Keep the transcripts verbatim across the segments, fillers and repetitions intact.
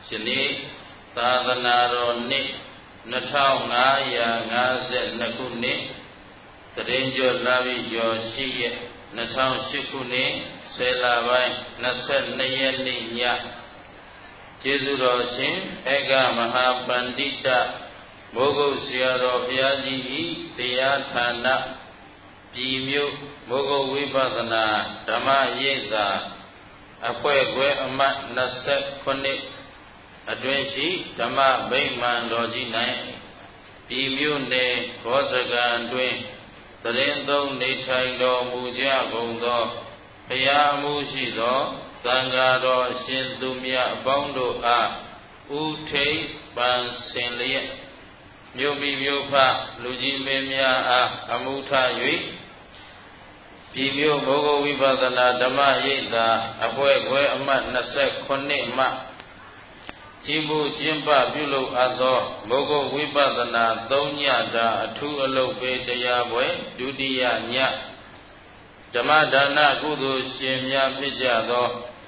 ရှင်နေ့သာသနာတော်နှစ်နှစ်ထောင်ငါးရာငါးဆယ်နှစ်ခုနှစ်တရင်ကျော်လာပြီကျော်ရှိရဲ့နှစ်ထောင်ရှစ်ခုနှစ်ဆယ်လပိုင်းနှစ်ဆယ်နှစ်ရက်နေ့ညကျေးဇူးတော်ရှင်ဧကမဟာပန္တိတမိုးကုတ်ဆရာတော်ဘုရားကြီးဤတရားဌာနပြည်မြို့မိုးကုတ်ဝိပဿနာဓမ္မရိပ်သာအဖွဲ့ခွဲအမှတ်နှစ်ဆယ်ခုနှစ်အတွင်းရှိဓမ္မဗိမာန်တော်ကြီး၌ပြည်မြို့နယ်ဘောဇကံတွင်တရင်သုံးနေထိုင်တော်မူကြကုန်သောဘုရားအမှုရှိသောသံဃာတော်ရှင်သူမြတ်အပေါင်းတို့အားဥထိပ်ပန်ဆင်လျက်မြို့မိမြို့ဖလူကြီးမင်းများအားအမှုထ၍ပြည်မြို့မိုးကုတ်ဝိပဿနာဓမ္မရိပ်သာအဖွဲ့ခွဲအမှတ်နှစ်ဆယ်ခုနှစ်မှကြီးမှုကျင်းပပြုလုပ်အပ်သောမိုးကုတ်ဝိပဿနာသုံးညတာအထူးအလုပ်ပေးတရားပွဲဒုတိယညဓမ္မဒါနကုသိုလ်ရှင်များဖြစ်ကြသော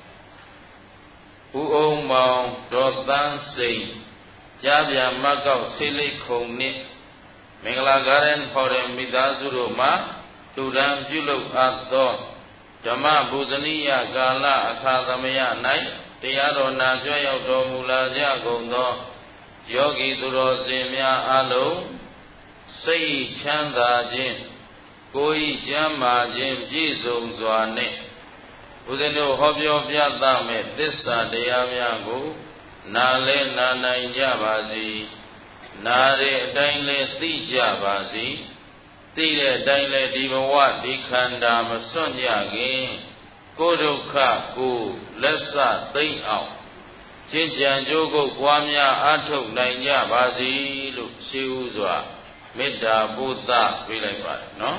ဦးအောင်မောင်ဒေါ်သန်းစိန်ကြားပြမတ်ကောက်ဆေးလိတ်ခုံနှင့်မင်္ဂလာဂါရန်ဖော်ရင်မိသားစုတို့မှတူတံပြုလုပ်အပ်သောဓမ္မပူဇနီယကာလအခါသမယ၌တရားတော်နာကြွရောက်တော်မူလာကြကုန်သောယောဂီသူတော်စင်များအလုံးစိတ်ချမ်းသာခြင်းကိုယ်ဤကျမ်းမာခြင်းပြည့်စုံစွာနှင့်ဦးဇင်းတို့ဟောပြောပြသမဲ့သစ္စာတရားများကိုနာလဲနာနိုင်ကြပါစေနာတဲ့အတိုင်းလဲသိကြပါစေသိတဲ့အတိုင်းလဲဒီဘဝဒီခန္ဓာမစွန့်ကြခင်ကိုယ်ဒုက္ခကိုလက်စသိမ့်အောင်ကျင့်ကြံကြိုးကုပ်ပွားများအားထုတ်နိုင်ကြပါစေလို့ရှိဥစွာမေတ္တာပို့သပေးလိုက်ပါတယ်နော်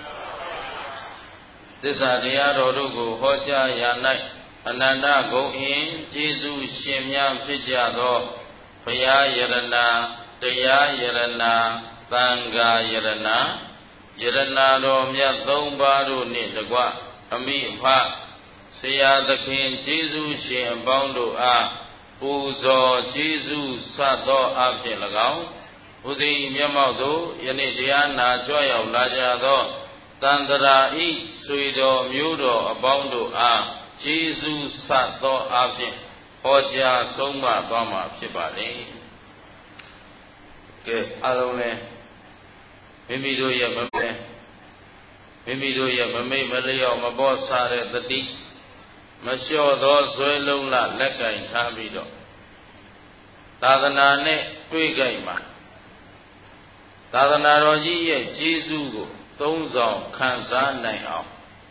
သစ္စာတရားတော်တို့ကိုဟောကြားရာ၌အနန္တဂုဏ်အင်ကျေးဇူးရှင်များဖြစ်ကြသောဘုရားယရဏတရားယရဏသံဃာယရဏယရဏတော်မြတ်သုံးပါးတို့နှင့်တကွအမိအဖဆရာသခင်ကျေးဇူးရှင်အပေါင်းတို့အားပူဇော်ကျေးဇူးဆတ်သောအဖြစ်၎င်းဘုရားမျက်မှောက်သို့ယနေ့တရားနာကြွရောက်လာကြသောတန်တရာဤဆွေတော်မျိုးတော်အပေါင်းတို့အားကျေးဇူးဆတ်သောအဖြစ်ဟောကြားဆုံးမသွားမှာဖြစ်ပါလေကဲအားလုံးလည်းမိမိတို့ရဲ့မမဲမိမိတို့ရဲ့မမိတ်မလျော့မပေါ်စားတဲ့တတိမလျှော့သောဇွဲလုံးလလက်ကင်ထားပြီးတော့သာသနာနဲ့တွေ့ကြိုက်မှာသာသနာတော်ကြီးရဲ့ကျေးဇူးကိုသုံးဆောင်ခံစားနိုင်အောင်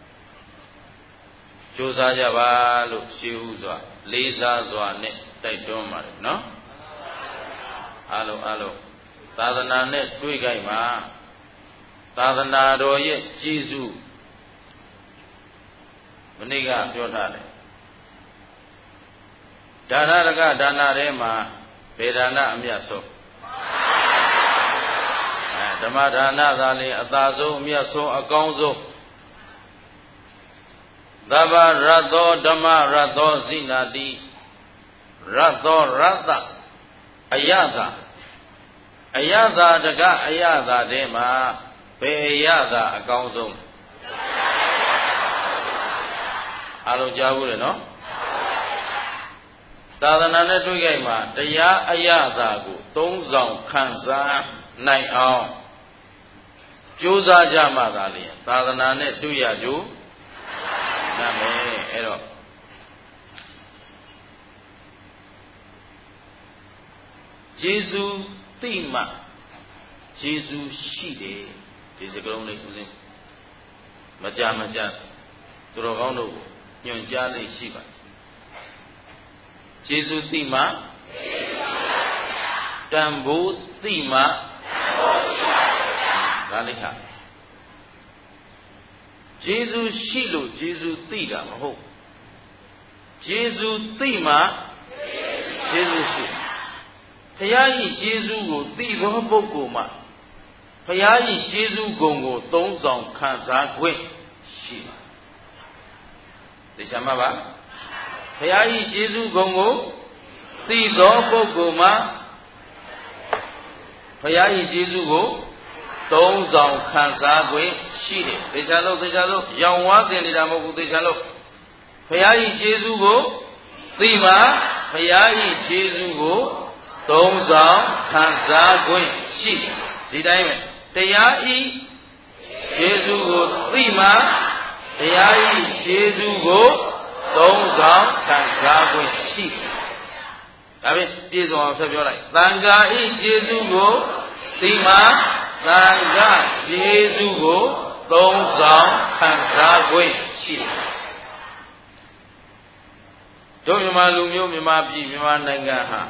ကြိုးစားကြပါလို့ရှိဥစွာလေးစားစွာနဲ့တိုက်တွန်းပါတယ်နော်အားလုံးအားလုံးသာသနာနဲ့တွေ့ကြိုက်မှာသာသနာတော်ရဲ့ကျေးဇူးမနေ့ကပြောထားတယ်ဒါနရကဒါနထဲမှာဗေဒနာအမြတ်ဆုံးအဲဓမ္မဒါနသာလေအသာဆုံးအမြတ်ဆုံးအကောင်းဆုံးသဗ္ဗရတ္တောဓမ္မရတ္တောဇိနာတိရတ္တောရတ္တအယတာအယတာတကအယတာထဲမှာဘယ်အယတာအကောင်းဆုံးအားလုံးကြားဘူးလေနော်သာသနာနဲ့တွေ့ကြမှာတရားအယတာကိုသုံးဆောင်ခံစားနိုင်အောင်ကြိုးစားကြမှသာလေသာသနာနဲ့တွေ့ရကြနာမယ်အဲ့တော့ယေရှုသိမှယေရှုရှိတယ်ဒီစကားလုံးလေးဦးစင်းမကြမကြသူတော်ကောင်းတို့ကိုညွှန်ကြားလေးရှိပါယေရှုသိမှတန်ဖိုးသိမှဒါလေးဟာယေရှုရှိလို့ယေရှုသိတာမဟုတ်ယေရှုသိမှယေရှုရှိဘုရားကြီးယေရှုကိုသိသောပုဂ္ဂိုလ်မှဘုရားကြီးယေရှုဂုဏ်ကိုသုံးဆောင်ခံစားခွင့်ရှိတယ်။ဒါမှမဟုတ်ဘုရားကြီးယေရှုဂုဏ်ကိုသိသောပုဂ္ဂိုလ်မှာဘုရား၏ကျေးဇူးကိုသုံးဆောင်ခံစား권ရှိတယ်သေချာလို့သေချာလို့ရောင်ဝါးတင်နေတာမဟုတ်ဘူးသေချာလို့ဘုရား၏ကျေးဇူးကိုသိမှဘုရား၏ကျေးဇူးကိုသုံးဆောင်ခံစား권ရှိတယ်ဒီတိုင်းပဲတရားဤကျေးဇူးကိုသိမှဘုရား၏ကျေးဇူးကိုသုံးဆောင်ခံစား권ရှိတယ်ဒါဖြင့်ပြည့်စုံအောင်ဆက်ပြောလိုက်သံဃာဤကျေးဇူးကိုသိမှသံဃာကျေးဇူးကိုသုံးဆောင်ခံစား권ရှိတယ်တို့မြန်မာလူမျိုးမြန်မာပြည်မြန်မာနိုင်ငံဟာ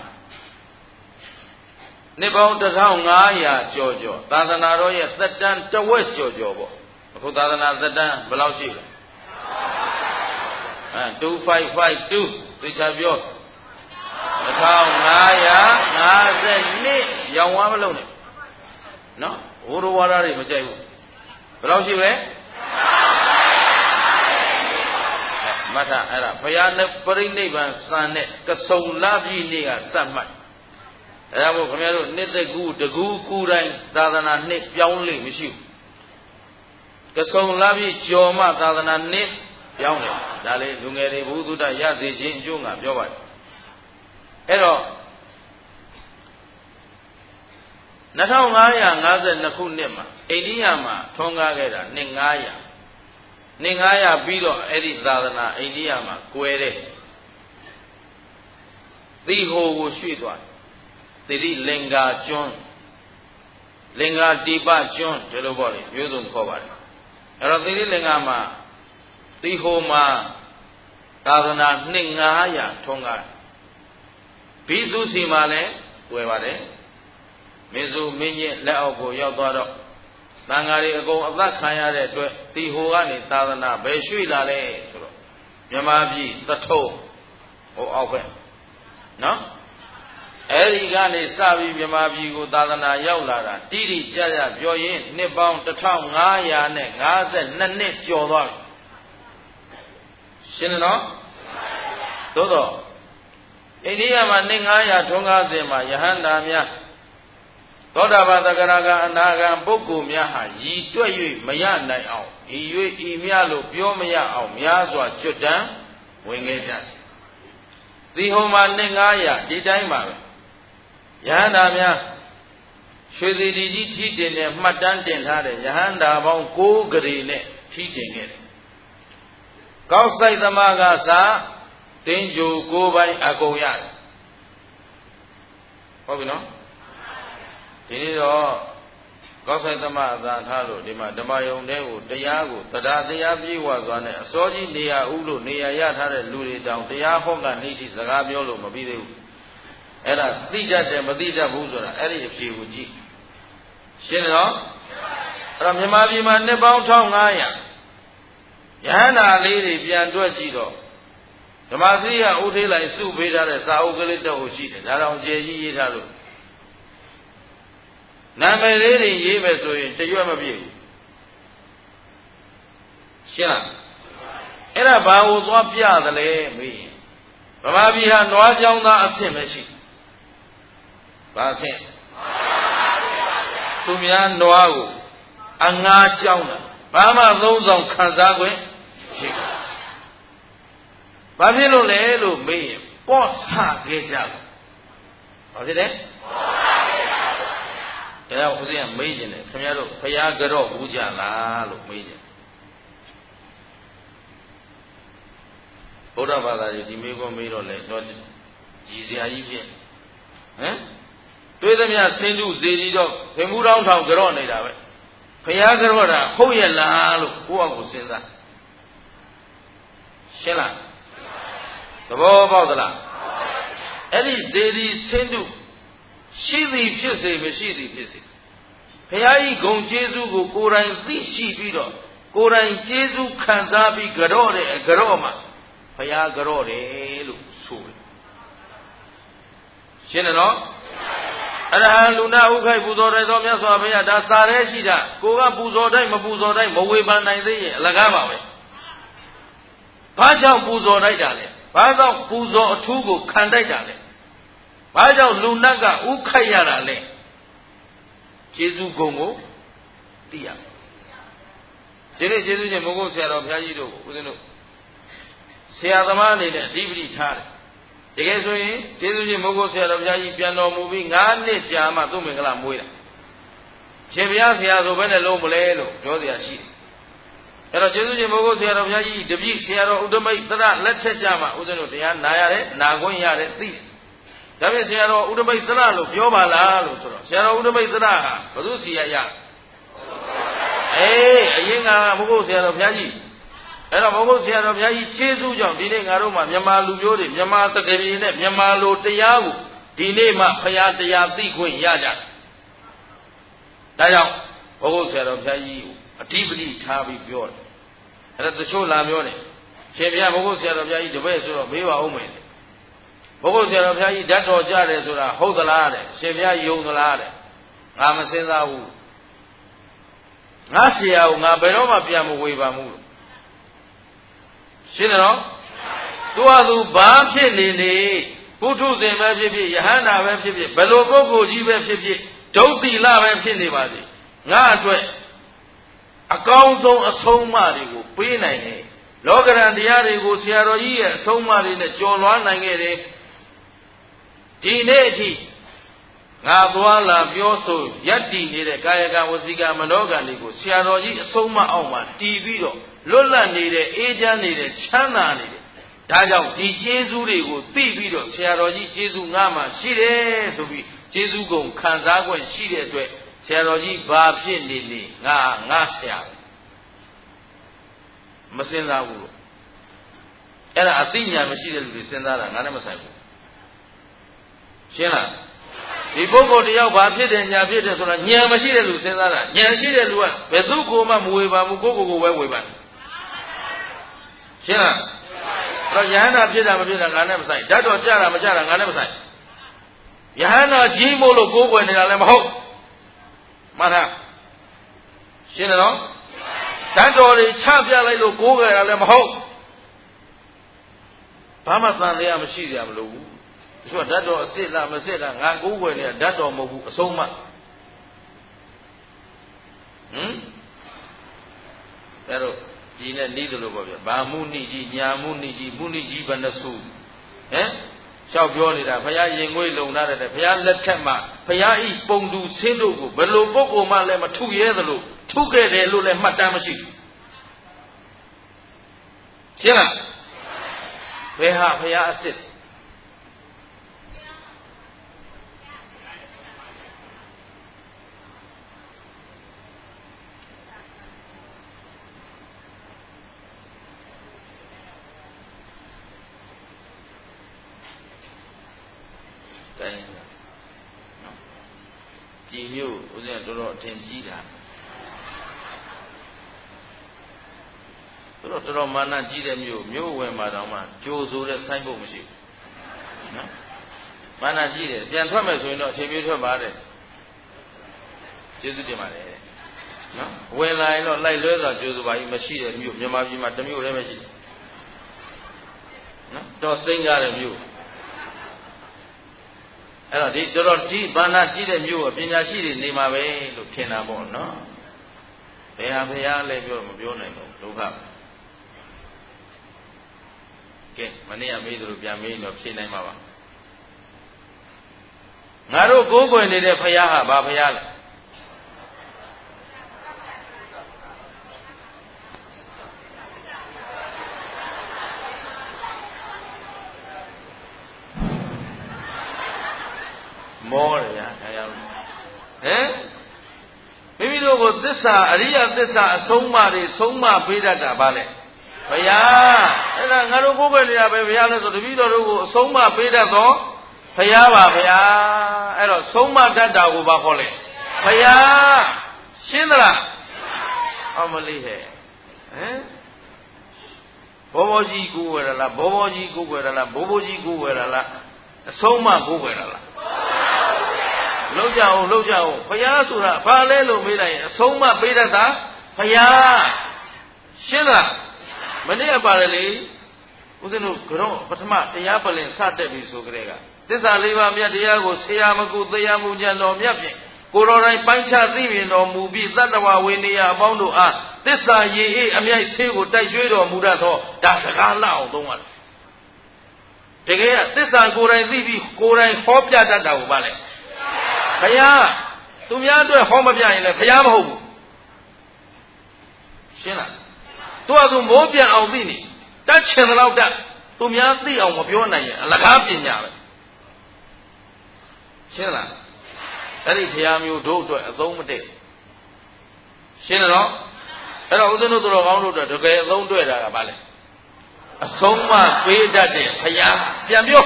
နှစ်ပေါင်းတစ်ထောင်ငါးရာကျော်ကျော်သာသနာတော်ရဲ့သက်တမ်းတဝက်ကျော်ကျော်ပေါ့အခုသာသနာသက်တမ်းဘယ်လောက်ရှိလဲအဲtwo five five twoသိချာပြောတစ်ထောင်ငါးရာငါးဆယ်နှစ်ရောင်ဝါးမလုံးနဲ့နော်ဝိရဝါဒတွေမကြိုက်ဘူးဘယ်လောက်ရှိလဲမထအဲ့ဒါဘုရားနဲ့ပြိဋိဘံစံနဲ့ကစုံလပြည့်နေ့ကစတ်မှတ်အဲ့ဒါမို့ခင်ဗျားတို့နှစ်သက်ကူတကူကူတိုင်းသာသနာနှစ်ပြောင်းလိမ့်မရှိဘူးကစုံလပြည့်ကျော်မှသာသနာနှစ်ပြောင်းတယ်ဒါလေးလူငယ်တွေဘုသူတ္တရစေခြင်းအကျိုးငါပြောပါတယ်အဲ့တော့နှစ်ထောင်ငါးရာငါးဆယ်နှစ်ခုနှစ်မှာအိန္ဒိယမှာထွန်းကားခဲ့တာနှစ်ငါးရာနှစ်ငါးရာပြီးတော့အဲ့ဒီသာသနာအိန္ဒိယမှာကွယ်တဲ့သီဟိုကိုရွှေ့သွားသတိလင်္ကာကျွန်းလင်္ကာတိပကျွန်းဒီလိုပေါ့လေမျိုးစုံခေါ်ပါတယ်အဲ့တော့သတိလင်္ကာမှာသီဟိုမှာသာသနာနှစ်ငါးရာထွန်းကားဘိသုစီမှာလည်းကွယ်ပါတယ်မင်းစုမင်းကြီးလက်အောက်ကိုရောက်သွားတော့တန်ဃာတွေအကုန်အသက်ခံရတဲ့အတွက်တီဟိုကနေသာသနာဘယ်ရွှေ့လာလဲဆိုတော့မြန်မာပြည်သထုံဟိုအောက်ဘက်နော်အဲဒီကနေစပြီးမြန်မာပြည်ကိုသာသနာရောက်လာတာတိတိကျကျပြောရင်နှစ်ပေါင်းတစ်ထောင်ငါးရာနဲ့ငါးဆယ်နှစ်နှစ်ကျော်သွားပြီရှင်းနော်သို့တော့အိန္ဒိယမှာနှစ်ငါးရာထွန်းကားစဉ်မှာယဟန္တာများသောတာပန်သက္ကရာကအနာဂံပုဂ္ဂိုလ်များဟာရည်တွက်၍မရနိုင်အောင်ဤ၍ဤမြလို့ပြောမရအောင်များစွာကျွတ်တန်းဝင်ခဲ့ကြတယ်။ဒီဟိုမှာနှစ်ငါးရာဒီတိုင်းပါပဲ။ယဟန္တာများရွှေသီတီကြီးထီးတင်နဲ့မှတ်တမ်းတင်ထားတဲ့ယဟန္တာပေါင်းကိုးဂရေနဲ့ထီးတင်ခဲ့တယ်။ကောက်ဆိုင်သမားကစာတင်းကြိုကိုးပိုင်းအကုန်ရတယ်။ဟုတ်ပြီနော်။ဒီနေ့တော့ကောက်ဆိုင်သမအသာထားလို့ဒီမှာဓမ္မယုံတဲ့ကိုတရားကိုတရားတရားပြေဝစွာနဲ့အစောကြီးနေရာဥလို့နေရာရထားတဲ့လူတွေတောင်တရားဟောကနေတိစကားပြောလို့မပြီးသေးဘူးအဲ့ဒါသိတတ်တယ်မသိတတ်ဘူးဆိုတာအဲ့ဒီအဖြေကိုကြည့်ရှင်းတော့အဲ့တော့မြန်မာပြည်မှာနှစ်ပေါင်းတစ်ထောင်ငါးရာယဟန္တာလေးတွေပြန်တွက်ကြည့်တော့ဓမ္မစရိယဥထေးလိုက်စုပေးထားတဲ့စာအုပ်ကလေးတော့ရှိတယ်ဒါတော့ကျေကြီးရေးထားလို့နာမည်လေးတွေရေးမယ်ဆိုရင်တရွတ်မပြည့်ဘူးရှင်းလားအဲ့ဒါဘာကိုသွားပြသလဲမေးရင်ဗမာပြည်ဟာနွားကြောင်းသားအဆင့်ပဲရှိဘာအဆင့်သူများနွားကိုအငါးကြောင်းတာဘာမှသုံးဆောင်ခံစား권ရှိဘာဖြစ်လို့လဲလို့မေးရင်ပေါ့ဆခဲ့ကြတယ်ဘာဖြစ်လဲအဲ့ဒါဦးဇင်းကမေးခြင်းတယ်ခင်ဗျားတို့ဖရာကြော့ဘူးကြလားလို့မေးခြင်းဗုဒ္ဓဘာသာကြီးဒီမေးခွန်းမေးတော့လေတော့ရည်စရာကြီးဖြစ်ဟမ်တွေးသမျှစင်တုဇေဒီတော့ဖေမှုတောင်းထောင်ကြော့နေတာပဲဖရာကြော့တာဟုတ်ရဲ့လားလို့ကိုယ့်အကူစဉ်းစားရှင်းလားသဘောပေါက်သလားအဲ့ဒီဇေဒီစင်တုရှိသည်ဖြစ်စေမရှိသည်ဖြစ်စေဘုရားဤဂုဏ်ကျေးဇူးကိုကိုယ်တိုင်သိရှိပြီးတော့ကိုယ်တိုင်ကျေးဇူးခံစားပြီးကြော့တဲ့ကြော့မှာဘုရားကြော့တယ်လို့ဆိုတယ်ရှင်းတယ်နော်အရဟံလူနာဥခိုက်ပူဇော်တဲ့သောမြတ်စွာဘုရားဒါစာရဲရှိတာကိုကပူဇော်တိုင်းမပူဇော်တိုင်းမဝေဖန်နိုင်သေးရင်အလကားပါပဲဘာကြောင့်ပူဇော်လိုက်တာလဲဘာကြောင့်ပူဇော်အထူးကိုခံတိုက်တာလဲဘာကြောင့်လူနတ်ကဥခိုက်ရတာလဲကျေးဇူးဂုဏ်ကိုသိရဒီနေ့ကျေးဇူးရှင်မိုးကုတ်ဆရာတော်ဘုရားကြီးတို့ဦးဇင်းတို့ဆရာသမားအနေနဲ့အဓိပတိထားတယ်တကယ်ဆိုရင်ကျေးဇူးရှင်မိုးကုတ်ဆရာတော်ဘုရားကြီးပြန်တော်မူပြီး၅နှစ်ကြာမှသူ့မင်္ဂလာမွေးတာရှင်ဘုရားဆရာဆိုဘယ်နဲ့လုံးမလဲလို့ပြောစရာရှိတယ်အဲ့တော့ကျေးဇူးရှင်မိုးကုတ်ဆရာတော်ဘုရားကြီးတပည့်ဆရာတော်ဥဒ္ဓမိတ်သရလက်ထက်ကြမှာဦးဇင်းတို့တရားနာရတယ်နာခွင့်ရတယ်သိတယ်ဒါဖြင့်ဆရာတော်ဥဒ္ဓမိတ်သရလို့ပြောပါလားလို့ဆိုတော့ဆရာတော်ဥဒ္ဓမိတ်သရဟာဘုသူစီရရအေးအရင်ကမိုးကုတ်ဆရာတော်ဘုရားကြီးအဲ့တော့မိုးကုတ်ဆရာတော်ဘုရားကြီးကျေးဇူးကြောင့်ဒီနေ့ငါတို့မှမြန်မာလူမျိုးတွေမြန်မာတက္ကရီနဲ့မြန်မာလိုတရားကိုဒီနေ့မှဖရာတရားသိခွင့်ရကြတယ်ဒါကြောင့်မိုးကုတ်ဆရာတော်ဘုရားကြီးကိုအဓိပတိထားပြီးပြောတယ်အဲ့ဒါတချို့လာပြောတယ်ရှင်ဘုရားမိုးကုတ်ဆရာတော်ဘုရားကြီးတပည့်ဆိုတော့မေးပါဦးမယ်မိုးကုတ်ဆရာတော်ဘုရားကြီးဓာတ်တော်ကြတယ်ဆိုတာဟုတ်သလားတဲ့ရှင်ဘုရားယုံသလားတဲ့ငါမစင်စားဘူးငါဆရာကိုငါဘယ်တော့မှပြန်မဝေပါဘူးရှင်းတယ်နော်သူဟာသူဘာဖြစ်နေနေပုထုဇဉ်ပဲဖြစ်ဖြစ်ယဟန္တာပဲဖြစ်ဖြစ်ဘယ်လိုပုဂ္ဂိုလ်ကြီးပဲဖြစ်ဖြစ်ဒုတိလပဲဖြစ်နေပါစေငါအတွက်အကောင်းဆုံးအဆုံးအမတွေကိုပေးနိုင်တယ်လောကရန်တရားတွေကိုဆရာတော်ကြီးရဲ့အဆုံးအမတွေနဲ့ကျော်လွှားနိုင်ခဲ့တယ်ဒီနေ့အထိငါသွားလာပြောဆိုယက်တည်နေတဲ့ကာယကံဝစီကံမနောကံတွေကိုဆရာတော်ကြီးအဆုံးအမအောင်မှာတည်ပြီးတော့လွတ်လပ်နေတဲ့အေးချမ်းနေတဲ့ချမ်းသာနေတဲ့ဒါကြောင့်ဒီကျေးဇူးတွေကိုသိပြီးတော့ဆရာတော်ကြီးကျေးဇူးငါမှရှိတယ်ဆိုပြီးကျေးဇူးကုန်ခံစား권ရှိတဲ့အတွက်ဆရာတော်ကြီးဘာဖြစ်နေနေငါငါဆရာမစင်စားဘူးလို့အဲ့ဒါအသိဉာဏ်မရှိတဲ့လူတွေစဉ်းစားတာငါနဲ့မဆိုင်ဘူးရှင်းလားဒီပုဂ္ဂိုလ်တယောက်ဘာဖြစ်တယ်ညာဖြစ်တယ်ဆိုတာဉာဏ်မရှိတဲ့လူစဉ်းစားတာဉာဏ်ရှိတဲ့လူကဘယ်သူ့ကိုမှမဝေပါဘူးကိုယ့်ကိုယ်ကိုပဲဝေပါရှင်းလားအဲ့တော့ယဟန္တာဖြစ်တာမဖြစ်တာငါနဲ့မဆိုင်ဓာတ်တော်ကြတာမကြတာငါနဲ့မဆိုင်ယဟန္တာကြီးမို့လို့ကိုးကွယ်နေတာလည်းမဟုတ်မှန်လားရှင်းတယ်နော်ဓာတ်တော်တွေချပြလိုက်လို့ကိုးကွယ်တာလည်းမဟုတ်ဘာမှသံတရားမရှိကြမလို့ဘူးဒီဆိုဓာတ်တော်အစ်စ်လားမစစ်လားငါကိုးကွယ်နေတာဓာတ်တော်မဟုတ်ဘူးအဆုံးမဟမ်အဲ့တော့ဒီနဲ့နီးတယ်လို့ပေါ့ဗျာဘာမှုနိကြီးညာမှုနိကြီးမှုနိကြီးဘယ်နှစုဟမ်လျှောက်ပြောနေတာဘုရားရင်ငွေလုံထားတယ်ဘုရားလက်ထက်မှာဘုရားဤပုံသူဆင်းတို့ကိုဘယ်လိုပုဂ္ဂိုလ်မှလည်းမထုရဲသလိုထုခဲ့တယ်လို့လည်းမှတ်တမ်းမရှိဘူးရှင်းလားဘယ်ဟာဘုရားအစ်စ်ဒီမျိုးဦးဇင်းတော်တော်အထင်ကြီးတာတော်တော်တော်မာနကြီးတဲ့မျိုးမျိုးဝင်မှာတောင်မှကြိုးဆိုတဲ့ဆိုင်းဖို့မရှိဘူးနော်မာနကြီးတယ်ပြန်ထွက်မယ်ဆိုရင်တော့အချိန်ပြေးထွက်ပါတဲ့ကျေးဇူးတင်ပါတယ်နော်ဝင်လာရင်တော့လိုက်လွဲစွာကြိုးဆိုပါကြီးမရှိတဲ့မျိုးမြန်မာပြည်မှာတစ်မျိုးလည်းမရှိဘူးနော်တော့စိမ့်ကြတဲ့မျိုးအဲ့တော့ဒီတော်တော်ဒီဘာနာရှိတဲ့မျိုးအပညာရှိတွေနေမှာပဲလို့ထင်တာပေါ့နော်ဘယ်ဟာဘုရားလဲပြောမပြောနိုင်ဘူးဒုက္ခကဲမနေ့ကမေးသလိုပြန်မေးတော့ဖြေနိုင်မှာပါငါတို့ကိုးကွယ်နေတဲ့ဘုရားဟာဘာဘုရားလဲမောတယ်ဗျာဒါကြောင့်ဟမ်မိမိတို့ကိုသစ္စာအရိယသစ္စာအဆုံးအမတွေဆုံးမပေးတတ်တာဗါလဲဘုရားအဲ့ဒါငါတို့ကိုယ်ပဲနေတာပဲဘုရားလဲဆိုတပည့်တော်တို့ကိုအဆုံးအမပေးတတ်သောဘုရားပါဘုရားအဲ့တော့ဆုံးမတတ်တာကိုဘာခေါ်လဲဘုရားရှင်းသလားအမလေးဟဲ့ဟမ်ဘောဘောကြီးကိုယ်ဝယ်ရလားဘောဘောကြီးကိုယ်ဝယ်ရလားဘိုးဘိုးကြီးကိုယ်ဝယ်ရလားအဆုံးအမကိုယ်ဝယ်ရလားလောက်ကြအောင်လောက်ကြအောင်ဘုရားဆိုတာဘာလဲလို့မေးလိုက်ရင်အဆုံးမပေးတတ်တာဘုရားရှင်းလားမနေ့ကပါတယ်လေဦးဇင်းတို့ကတော့ပထမတရားပလင်စတက်ပြီဆိုကြတဲ့ကဘသစ္စာလေးပါးမြတ်တရားကိုဆရာမကုတရားမှုဉာဏ်တော်မြတ်ဖြင့်ကိုယ်တော်တိုင်ပိုင်းခြားသိမြင်တော်မူပြီးတတ္တဝဝေနေယအပေါင်းတို့အားသစ္စာရည်အေးအမြိုက်ဆေးကိုတိုက်ကျွေးတော်မူတတ်သောဒါစကားလောက်အောင်သုံးရတယ်တကယ်ကသစ္စာကိုယ်တိုင်သိပြီးကိုယ်တိုင်ဟောပြတတ်တာကိုပါလေဘုရားသူများအတွက်ဟောမပြရင်လည်းဘုရားမဟုတ်ဘူးရှင်းလားသူကသူမိုးပြန်အောင်သိနေတတ်ချင်တဲ့လောက်တတ်သူများသိအောင်မပြောနိုင်ရင်အလကားပညာပဲရှင်းလားအဲ့ဒီဘုရားမျိုးတို့အတွက်အသုံးမတည့်ရှင်းလားအဲ့တော့ဦးဇင်းတို့တော်ကောင်းတို့အတွက်တကယ်အသုံးတွေ့တာကဘာလဲအဆုံးမပေးတတ်တဲ့ဘုရားပြန်ပြော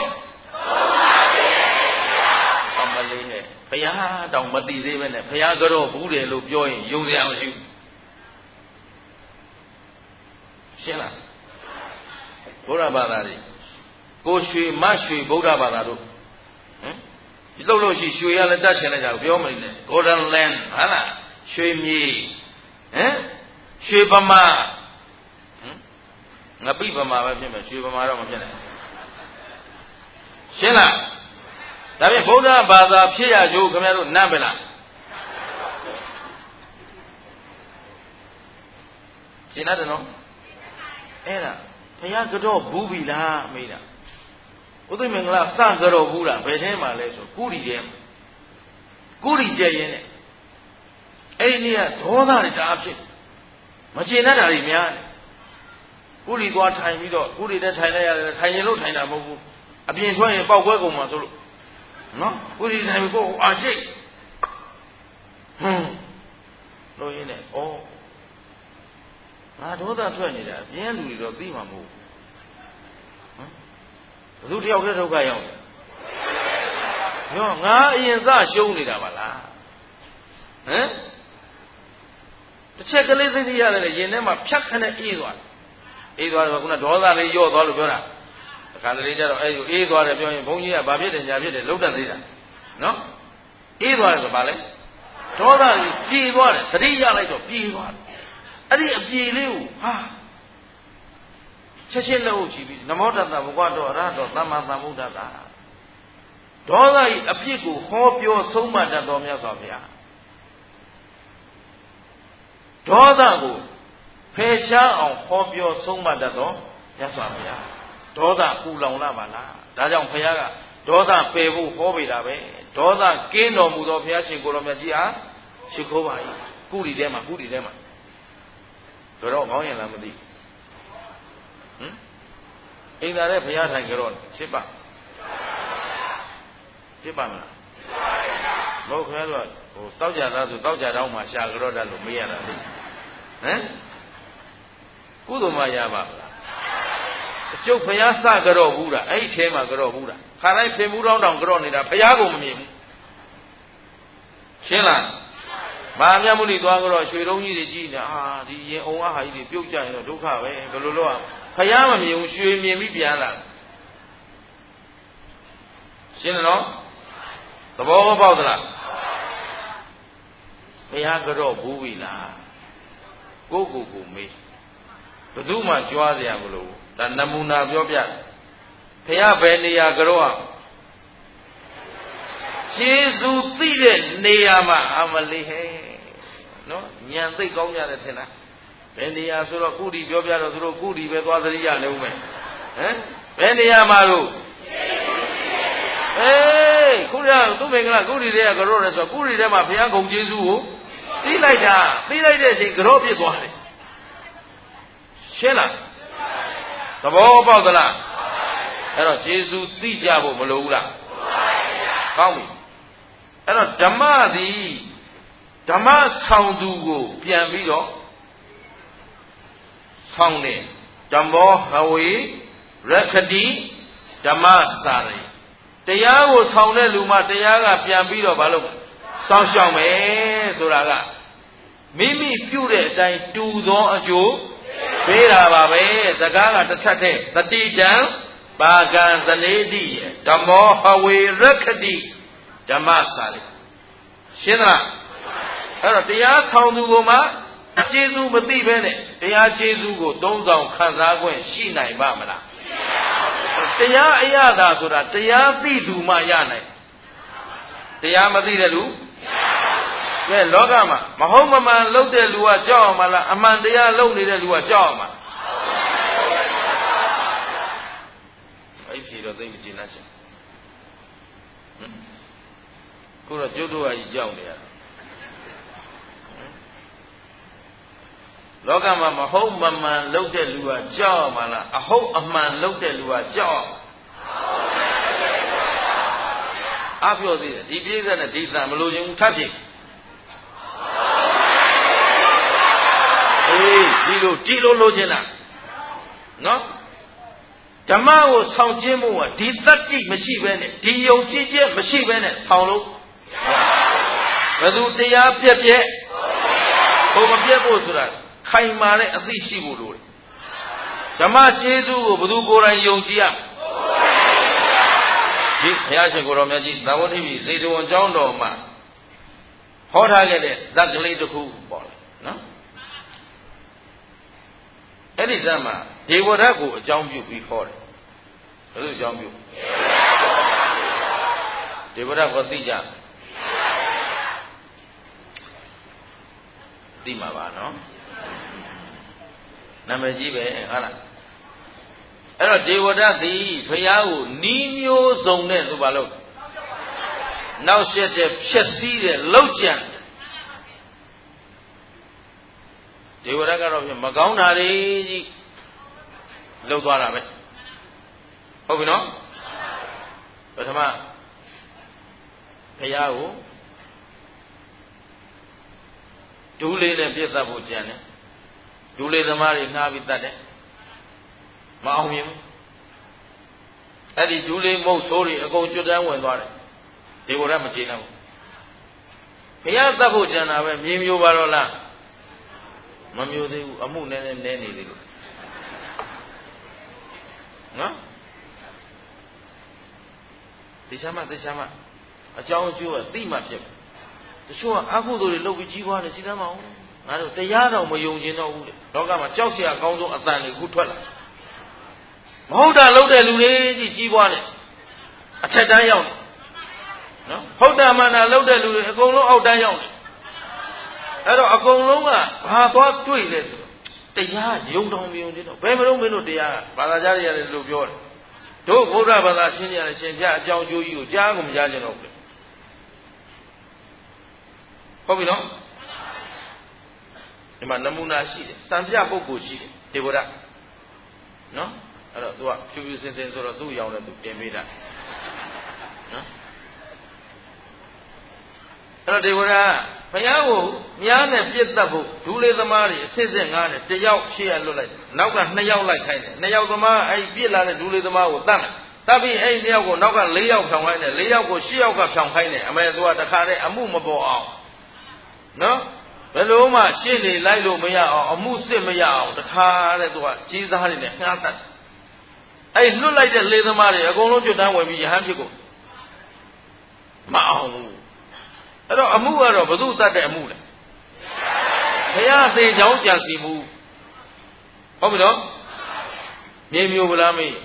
အမလေးနဲ့ဘုရားတောင်မသိသေးပဲနဲ့ဘုရားကတော့ဘူးတယ်လို့ပြောရင်ယုံစရာမရှိဘူးရှင်းလားဘုရားဘာသာတွေကိုရွှေမရွှေဗုဒ္ဓဘာသာတို့ဟမ်ဒီလှုပ်လို့ရှိရွှေရလည်းတတ်ချင်လိုက်တာပြောမနေနဲ့ golden land ဟာလားရွှေမြေဟမ်ရွှေပမာဟမ်ငပိပမာပဲဖြစ်မယ်ရွှေပမာတော့မဖြစ်နိုင်ရှင်းလားဒါဖြင့်ဗုဒ္ဓဘာသာဖြစ်ရကြိုးခင်ဗျားတို့နတ်ပဲလားရှင်းတယ်နော်အဲ့ဒါဘုရားကတော့ဘူးပြီလားမေးတာဥသိမင်္ဂလာစကတော့ဘူးလားဘယ်ထဲမှာလဲဆိုကုရီထဲမှာကုရီကျရင်နဲ့အဲ့ဒီနေ့ကဒေါသတွေတအားဖြစ်မကျေနပ်တာတွေများတယ်ကုရီသွားထိုင်ပြီးတော့ကုရီနဲ့ထိုင်လိုက်ရတယ်ထိုင်ရင်လို့ထိုင်တာမဟုတ်ဘူးအပြင်ထွက်ရင်ပေါက်ခွဲကုန်မှာဆိုလို့နော်ကုရီထိုင်ပြီးကိုအာချိတ်ဟွန်းလို့ရင်းနဲ့ဩငါဒေါသထွက်နေတာအပြင်လူတွေတော့သိမှာမဟုတ်ဘူးဘယ်သူတယောက်တည်းဒုက္ခရောက်လဲပြောငါအရင်စရှုံးနေတာပါလားဟမ်တစ်ချက်ကလေးသိသိရတယ်လေရင်ထဲမှာဖြတ်ခနဲ့အေးသွားတယ်အေးသွားတော့ခုနဒေါသလေးညော့သွားလို့ပြောတာအခါတလေကျတော့အဲ့ဒီအေးသွားတယ်ပြောရင်ဘုန်းကြီးကဘာဖြစ်တယ်ညာဖြစ်တယ်လုံးတတ်သေးတာနော်အေးသွားတယ်ဆိုဘာလဲဒေါသကြီးပြေသွားတယ်သတိရလိုက်တော့ပြေသွားတယ်အဲ့ဒီအပြေလေးကိုဟာချက်ချင်းလက်ဟုတ်ချီပြီးနမောတတ္တဘုရားတော်အရဟတောသမ္မာသမ္ဗုဒ္ဓတ္တဒေါသဤအပြစ်ကိုဟောပြောဆုံးမတတ်တော်မြတ်စွာဘုရားဒေါသကိုဖယ်ရှားအောင်ဟောပြောဆုံးမတတ်တော်မြတ်စွာဘုရားဒေါသပူလောင်လာပါလားဒါကြောင့်ဘုရားကဒေါသပယ်ဖို့ဟောပေးတာပဲဒေါသကင်းတော်မူသောဘုရားရှင်ကိုယ်တော်မြတ်ကြီးဟာရှိခိုးပါ၏ကုရီထဲမှာကုရီထဲမှာတော့ကောင်းရင်လားမသိဟမ်အိမ်သာတဲ့ဘုရားထိုင်ကြတော့ဖြစ်ပါဖြစ်ပါမလားမဟုတ်ခင်ဗျားတို့ဟိုတောက်ကြသားဆိုတောက်ကြတောင်းမှရှာကြတော့တယ်လို့မေးရတာလေဟမ်ကုသိုလ်မှရပါမလားအကျုပ်ဘုရားစကြတော့ဘူးလားအဲ့ဒီထဲမှာကြတော့ဘူးလားခါတိုင်းဖင်မှုတောင်းတောင်ကြတော့နေတာဘုရားကိုမမြင်ဘူးရှင်းလားမာမြတ်မုနိသွားကြတော့ရွှေတုံးကြီးတွေကြီးနေအာဒီရင်အုံအားဟာကြီးတွေပြုတ်ကြရင်တော့ဒုက္ခပဲဘယ်လိုလုပ်อ่ะဘုရားမမြင်ဘူးရွှေမြင်ပြီးပြန်လာရှင်းနော်သဘောပေါက်သလားဘုရားကတော့ဘူးပြီလားကိုယ့်ကိုယ်ကိုမေးဘယ်သူမှကြွားเสียမလို့ဒါနမူနာပြောပြဘုရားဘယ်နေရာကတော့อ่ะကျေးဇူးသိတဲ့နေရာမှာအမလေးဟဲ့နော်ညံသိကောင်းကြတယ်ထင်လားဘယ်နေရာဆိုတော့ကုတီပြောပြတော့သူတို့ကုတီပဲသွားသတိရနေဦးမယ်ဟမ်ဘယ်နေရာမှာလို့အေးခုနကသူမင်္ဂလာကုတီတွေကကြောတယ်ဆိုတော့ကုတီထဲမှာဘုရားဂုံကျေးဇူးကိုသိလိုက်တာသိလိုက်တဲ့အချိန်ကြောပြစ်သွားတယ်ရှင်းလားသဘောပေါက်သလားအဲ့တော့ကျေးဇူးသိကြဖို့မလိုဘူးလားကောင်းပြီအဲ့တော့ဓမ္မသည်ဓမ္မဆောင်သူကိုပြန်ပြီးတော့ဆောင်တယ်ဓမ္မောဟဝေရခတိဓမ္မစာရိတရားကိုဆောင်တဲ့လူမှတရားကပြန်ပြီးတော့ဘာလို့စောင့်ရှောက်မယ်ဆိုတာကမိမိပြုတဲ့အတိုင်းတူသောအကျိုးပေးတာပါပဲစကားကတစ်ထပ်တဲ့တတိတံပါကံဇနေတိဓမ္မောဟဝေရခတိဓမ္မစာရိရှင်းလားအဲ့တော့တရားဆောင်သူကမှကျေးဇူးမသိဘဲနဲ့တရားကျေးဇူးကိုသုံးဆောင်ခံစား권ရှိနိုင်ပါမလားဒတရားအရသာဆိုတာတရားသိသူမှရနိုင်တရားမသိတဲ့လူကဲလောကမှာမဟုတ်မမှန်လုပ်တဲ့လူကကြောက်အောင်မလားအမှန်တရားလုပ်နေတဲ့လူကကြောက်အောင်မလားအဲ့ဖြေတော့သိမကျေနပ်ချင်ကိုတော့ကျုပ်တို့ကကြီးကြောက်နေရလောကမှာမဟုတ်မမှန်လုပ်တဲ့လူကကြောက်အောင်မလားအဟုတ်အမှန်လုပ်တဲ့လူကကြောက်အောင်အပြောသေးတယ်ဒီပြိဿနဲ့ဒီသံမလို့ရင်ထပ်ဖြစ်အေးဒီလိုဒီလိုလိုချင်တာနော်ဓမ္မကိုဆောင်ကျင်းဖို့ကဒီတတ္တိမရှိဘဲနဲ့ဒီယုံကြည်ချက်မရှိဘဲနဲ့ဆောင်လို့ဘယ်သူတရားပြက်ပြက်ဘုံမပြက်ဖို့ဆိုတာခိုင်မာတဲ့အသိရှိဖို့လိုတယ်ဓမ္မကျေးဇူးကိုဘယ်သူကိုယ်တိုင်ယုံကြည်ရဒီဘုရားရှင်ကိုယ်တော်မြတ်ကြီးသံဃာတိပိစေတဝန်ကျောင်းတော်မှာဟောထားခဲ့တဲ့ဇတ်ကလေးတစ်ခုပေါ့နော်အဲ့ဒီဇတ်မှာဒေဝရတ်ကိုအကြောင်းပြုပြီးဟောတယ်ဘယ်လိုအကြောင်းပြုဒေဝရတ်ကိုသိကြသိမှာပါနော်နာမည်ကြီးပဲဟုတ်လားအဲ့တော့ဒေဝဒတ်သည်ဘုရားကိုနီးမျိုးစုံနဲ့သူဘာလို့နောက်ဆက်တဲ့ဖြစ်စည်းတဲ့လှုပ်ကြံဒေဝဒတ်ကတော့မကောင်းတာတွေကြီးလှုပ်သွားတာပဲဟုတ်ပြီနော်ပထမဘုရားကိုဒူးလေးနဲ့ပြစ်တတ်ဖို့ကြံတယ်ဒူးလေးသမားတွေငှားပြီးတတ်တယ်မအောင်မြင်ဘူးအဲ့ဒီဒူးလေးမုတ်ဆိုးတွေအကုန်ကျွတ်တန်းဝင်သွားတယ်ဒီကိုယ်ကမကျေနပ်ဘူးဘုရားတတ်ဖို့ကြံတာပဲမြင်မျိုးပါတော့လားမမျိုးသေးဘူးအမှုနည်းနည်းနည်းနေသေးလို့နော်ဒီချမ်းမဒီချမ်းမအကြောင်းအကျိုးကသိမှဖြစ်တယ်တချို့ကအကုသိုလ်တွေလုပ်ပြီးကြီးပွားနေစီးသမ်းမအောင်ငါတို့တရားတော်မယုံကျင်တော့ဘူးလေလောကမှာကြောက်เสียအကောင်းဆုံးအတန်တွေခုထွက်လာမဟုတ်တာလုပ်တဲ့လူတွေကြီးကြီးပွားနေအထက်တန်းရောက်နေနော်ဟုတ်တာမှန်တာလုပ်တဲ့လူတွေအကုန်လုံးအောက်တန်းရောက်နေအဲ့တော့အကုန်လုံးကဘာသွားတွေ့လဲဆိုတရားယုံတော်မယုံကျင်တော့ဘယ်မလို့မင်းတို့တရားဘာသာကြားရတယ်လို့ပြောတယ်တို့ဘုရားဘာသာရှင်းကြတယ်ရှင်ပြအကြောင်းကျိုးကြီးကိုကြားကုန်မကြားကြတော့ဘူးဟုတ်ပြီနော်ဒီမှာနမူနာရှိတယ်စံပြပုဂ္ဂိုလ်ရှိတယ်ဒေဝရနော်အဲ့တော့ तू ကဖြူဖြူစင်စင်ဆိုတော့သူ့ရောင်နဲ့ तू တင်ပေးတာနော်အဲ့တော့ဒေဝရဘုရားကိုမြားနဲ့ပြစ်တတ်ဖို့ဒူးလေးသမားတွေအစစ်စစ်ငားတယ်တယောက်ရှေ့ရလွတ်လိုက်နောက်ကနှစ်ယောက်လိုက်ခိုင်းတယ်နှစ်ယောက်သမားအဲ့ပြစ်လာတဲ့ဒူးလေးသမားကိုတတ်တယ်တတ်ပြီးအဲ့နှစ်ယောက်ကိုနောက်ကလေးယောက်ဖြောင်ခိုင်းတယ်လေးယောက်ကိုရှစ်ယောက်ကဖြောင်ခိုင်းတယ်အမေ तू ကတခါတည်းအမှုမပေါ်အောင်နော်ဘယ်လိုမှရှင်းနေလိုက်လို့မရအောင်အမှုစစ်မရအောင်တခါတဲ့သူကကြီးစားနေတယ်ငှားတတ်အဲ့လွတ်လိုက်တဲ့လေသမားတွေအကုန်လုံးကျွတ်တန်းဝင်ပြီးရဟန်းဖြစ်ကုန်မအောင်ဘူးအဲ့တော့အမှုကတော့ဘု து တတ်တဲ့အမှုလေဘုရားသေချောင်းကြံစီမှုဟုတ်ပြီနော်မြေမျိုးဗလားမေး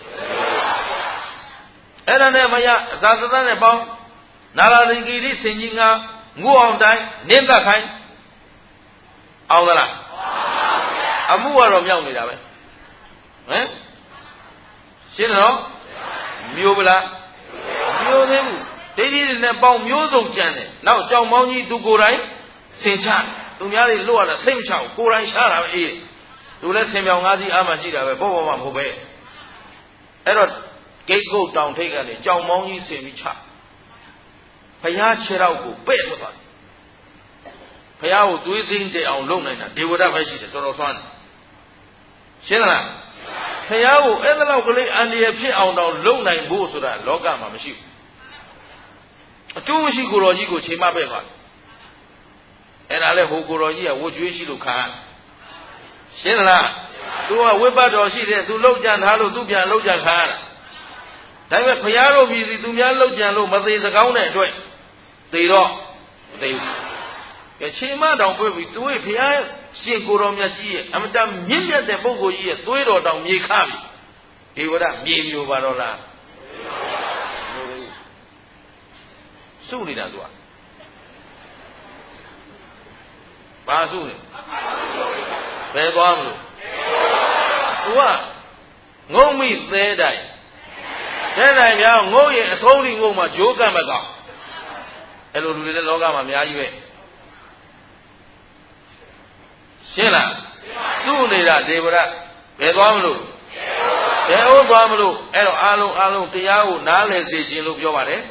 အဲ့ဒါနဲ့မရအသာသတ်နဲ့ပေါင်းနာရာတိကိရိစင်ကြီးငါငူအောင်တိုင်းနင်းသက်ခိုင်းအောင်သလားအမှုကတော့မြောက်နေတာပဲဟမ်ရှင်းတော့မျိုးဗလားမျိုးသေးဘူးဒိဋ္ဌိတွေနဲ့ပေါင်းမျိုးစုံကြံတယ်နောက်ကြောင်မောင်းကြီးသူကိုယ်တိုင်ဆင်ချသူများတွေလွတ်ရတာစိတ်မချဘူးကိုယ်တိုင်ရှားတာပဲအေးသူလည်းဆင်ပြောင်ငါးစီးအားမှကြည့်တာပဲဘောဘောမှမဟုတ်ပဲအဲ့တော့ဂိတ်ကုတ်တောင်ထိပ်ကနေကြောင်မောင်းကြီးဆင်ပြီးချဘုရားခြေထောက်ကိုပဲ့သွားဘုရားကိုသွေးစိမ့်တဲ့အောင်လုပ်နိုင်တာဒေဝဒတ်ပဲရှိတယ်တော်တော်ဆွမ်းတယ်ရှင်းလားဘုရားကိုအဲ့ဒါလောက်ကလေးအန္တရာယ်ဖြစ်အောင်တော့လုပ်နိုင်ဖို့ဆိုတာလောကမှာမရှိဘူးအကျိုးမရှိကိုတော်ကြီးကိုချိန်မပဲ့ပါအဲ့ဒါလဲဟိုကိုတော်ကြီးကဝတ်ကြွေးရှိလို့ခံရှင်းလားသူကဝိပတ်တော်ရှိတယ်သူလောက်ကြံထားလို့သူပြန်လောက်ကြံခံရတာဒါပေမဲ့ဘုရားတို့မြည်စီသူများလောက်ကြံလို့မသေးစကောင်းတဲ့အတွက်သေတော့မသေးဘူးကဲချိန်မတောင်ပြပြီးသူ့ရဲ့ဘုရားရှင်ကိုတော်မြတ်ကြီးရဲ့အမတန်မြင့်မြတ်တဲ့ပုဂ္ဂိုလ်ကြီးရဲ့သွေးတော်တောင်မြေခပြီဒေဝရမြေမျိုးပါတော့လားစုနေတာသူကဘာစုနေဘယ်သွားမလို့သူကငုံမိသေးတိုင်တဲ့တိုင်များငုံရင်အဆုံးထိငုံမှာဂျိုးကတ်မကောက်အဲ့လိုလူတွေလည်းလောကမှာအများကြီးပဲရှင်းလားစုနေတာဒေဝရဘယ်သွားမလို့ဘယ်ဟုတ်သွားမလို့အဲ့တော့အားလုံးအားလုံးတရားကိုနားလည်စေခြင်းလို့ပြောပါတယ်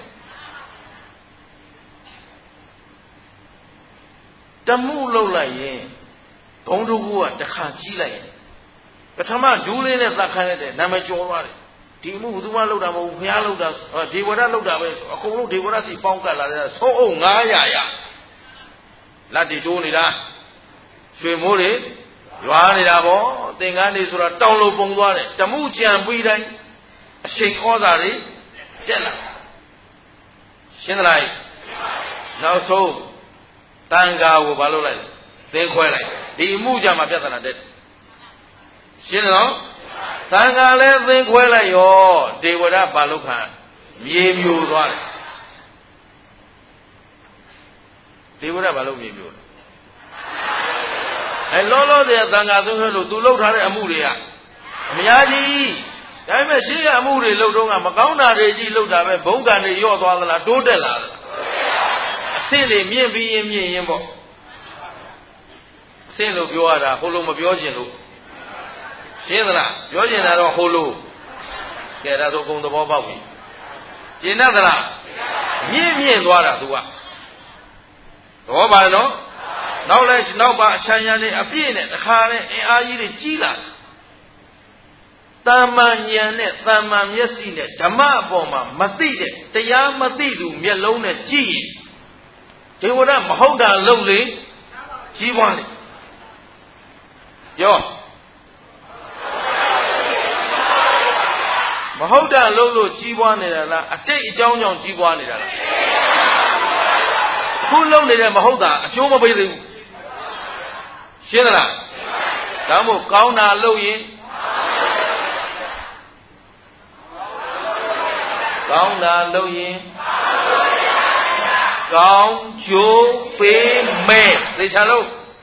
တမှုလုပ်လိုက်ရင်ဘုံတို့ကတခါကြီးလိုက်ရင်ပထမဒူးလေးနဲ့သတ်ခိုင်းလိုက်တဲ့နာမည်ကျော်သွားတယ်ဒီမှုဘယ်သူမှလုပ်တာမဟုတ်ဘူးဘုရားလုပ်တာဒေဝရလုပ်တာပဲအကုန်လုံးဒေဝရစီပေါင်းကတ်လာတဲ့သုံးအုပ်ငါးရာရလက်တီတိုးနေတာရွှေမိုးတွေရွာနေတာပေါ့သင်္ကန်းတွေဆိုတာတောင်လို့ပုံသွားတယ်တမှုကြံပြီးတိုင်းအရှိန်ဩဇာတွေတက်လာရှင်းသလားနောက်ဆုံးတန်ခါကိုဘာလုပ်လိုက်လဲသင်ခွဲလိုက်ဒီအမှုကြမှာပြဿနာတက်ရှင်းတော့တန်ခါလဲသင်ခွဲလိုက်ရောဒေဝရဘာလုခံမြေမျိုးသွားတယ်ဒေဝရဘာလို့မြေမျိုးလဲအဲလောလောဆယ်တန်ခါသုံးခွဲလို့သူလှုပ်ထားတဲ့အမှုတွေကအများကြီးဒါပေမဲ့ရှိကအမှုတွေလှုပ်တော့ကမကောင်းတာတွေကြီးလှုပ်တာပဲဘုံကံတွေရော့သွားသလားတိုးတက်လာသလားအဆင့်တွေမြင့်ပြီးရင်မြင့်ရင်ပေါ့အဆင့်လို့ပြောရတာဟိုလိုမပြောချင်လို့ရှင်းသလားပြောချင်တာတော့ဟိုလိုကဲဒါဆိုကုံသဘောပေါက်ပြီရှင်းတတ်သလားမြင့်မြင့်သွားတာ तू ကသဘောပါနော်နောက်လဲနောက်ပါအချမ်းရံနေအပြည့်နဲ့တခါနဲ့အင်အားကြီးတွေကြီးလာတမ္မာဉာဏ်နဲ့တမ္မာမျက်စိနဲ့ဓမ္မအပေါ်မှာမသိတဲ့တရားမသိသူမျက်လုံးနဲ့ကြည့်ရင်ဒေဝရမဟုတ်တာလုံးလေကြီးပွားတယ်ပြောမဟုတ်တာလုံးလို့ကြီးပွားနေတာလားအတိတ်အကြောင်းကြောင့်ကြီးပွားနေတာလားအခုလုံးနေတဲ့မဟုတ်တာအကျိုးမပေးသေးဘူးရှင်းသလားဒါမို့ကောင်းတာလုပ်ရင်ကောင်းတာလုပ်ရင်ကောင်းကျိုးပေးမယ်သိချာလို့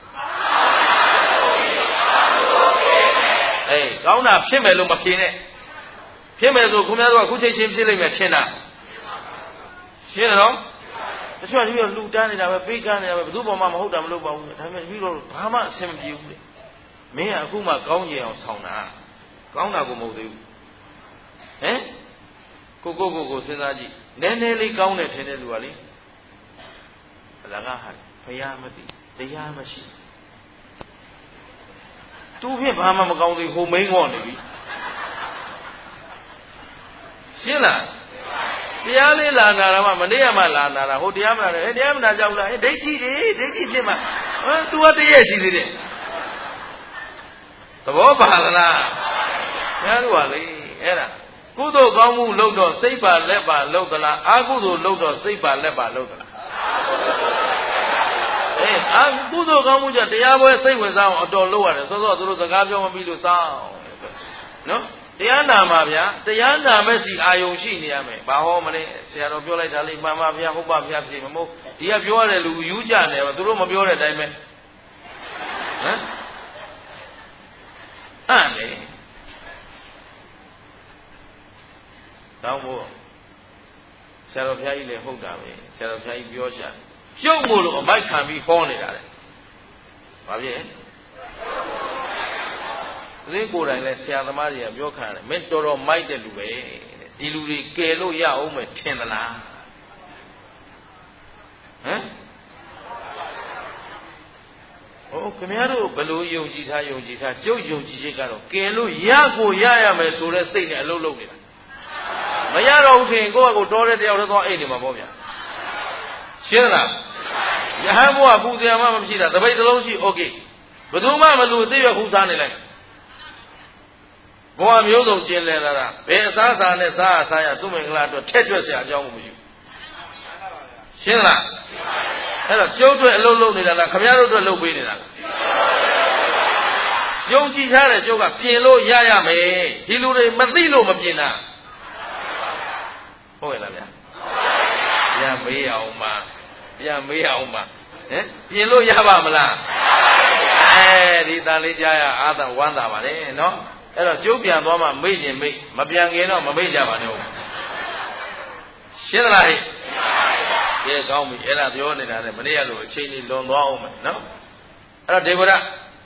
အေးကောင်းတာဖြစ်မယ်လို့မဖြစ်နဲ့ဖြစ်မယ်ဆိုခင်ဗျားတို့ကအခုချိန်ချင်းဖြစ်လိမ့်မယ်ထင်တာရှင်းတယ်နော်တချို့ကလူတန်းနေတာပဲပေးကမ်းနေတာပဲဘယ်သူပေါ်မှာမဟုတ်တာမလုပ်ပါဘူးဒါပေမဲ့ပြီးတော့ဘာမှအဆင်မပြေဘူးလေမင်းကအခုမှကောင်းကြအောင်ဆောင်တာကောင်းတာကိုမဟုတ်သေးဘူးဟမ်ကိုကိုကိုကိုစဉ်းစားကြည့်နည်းနည်းလေးကောင်းတယ်ထင်တဲ့လူကလေအလကားဟာဘုရားမသိတရားမရှိသူဖြင့်ဘာမှမကောင်းသေးဟိုမိန်ငေါ့နေပြီရှင်းလားတရားလေးလာနာတာမှမနေ့ကမှလာနာတာဟိုတရားမနာတယ်တရားမနာကြောက်လားဒိဋ္ဌိတွေဒိဋ္ဌိဖြစ်မှာဟမ် तू ကတည့်ရရှိသေးတယ်သဘောပါသလားများလို့ပါလေအဲ့ဒါကုသိုလ်ကောင်းမှုလုပ်တော့စိတ်ပါလက်ပါလုပ်သလားအကုသိုလ်လုပ်တော့စိတ်ပါလက်ပါလုပ်သလားအေးအကုသိုလ်ကောင်းမှုကြောင့်တရားပွဲစိတ်ဝင်စားအောင်အတော်လုပ်ရတယ်စောစောသူတို့စကားပြောမပြီးလို့စောင်းနော်တရားနာမှာဗျာတရားနာမဲ့စီအာယုံရှိနေရမယ်ဘာဟောမလဲဆရာတော်ပြောလိုက်တာလေးမှန်ပါဗျာဟုတ်ပါဗျာဖြစ်မမို့ဒီကပြောရတဲ့လူယူကြတယ်သူတို့မပြောတဲ့အတိုင်းပဲဟမ်အဲ့လေတောင်းဖို့ဆရာတော်ဘုရားကြီးလည်းဟုတ်တာပဲဆရာတော်ဘုရားကြီးပြောရှာကျုပ်မို့လို့အမိုက်ခံပြီးဟောနေတာလေဘာဖြစ်သင်ကိုယ်တိုင်လဲဆရာသမားတွေကပြောခံတယ်မင်းတော်တော်မိုက်တဲ့လူပဲဒီလူတွေကယ်လို့ရအောင်မယ်ထင်သလားဟမ်ဟိုခင်ဗျားတို့ဘယ်လိုယုံကြည်ထားယုံကြည်ထားကျုပ်ယုံကြည်ခြင်းကတော့ကယ်လို့ရကိုရရမယ်ဆိုတဲ့စိတ်နဲ့အလုပ်လုပ်နေတာမရတော့ဘူးထင်ကိုယ့်အကိုတော်တဲ့တယောက်တည်းသွားအိတ်နေမှာပေါ့ဗျာရှင်းလားယဟန်ဘုရားပူဇော်မှမရှိတာတပိတ်တစ်လုံးရှိโอเคဘယ်သူမှမလူသိရခူးစားနေလိုက်ဘဝမျိုးစုံကျင်လည်လာတာဘယ်အစားအစာနဲ့စားရစားရသူ့မင်္ဂလာအတွက်ထက်တွက်เสียအကြောင်းမရှိဘူးရှင်းလားအဲ့တော့ကျုပ်တို့အလုပ်လုပ်နေတာလားခင်ဗျားတို့အတွက်လုပ်ပေးနေတာလားယုံကြည်ထားတဲ့ကျုပ်ကပြင်လို့ရရမယ်ဒီလူတွေမသိလို့မပြင်တာဟုတ်ရဲ့လားဗျာပြန်မေးအောင်ပါပြန်မေးအောင်ပါဟင်ပြင်လို့ရပါမလားအဲဒီတန်လေးကြားရအာသဝမ်းသာပါလေနော်အဲ့တော့ကျုပ်ပြန်သွားမှမေ့ခြင်းမေ့မပြန်ခင်တော့မမေ့ကြပါနဲ့ဟုတ်ရှင်းလားဟဲ့ကဲကောင်းပြီအဲ့ဒါပြောနေတာနဲ့မနေ့ကလိုအချိန်ကြီးလွန်သွားအောင်မယ်နော်အဲ့တော့ဒေဝရ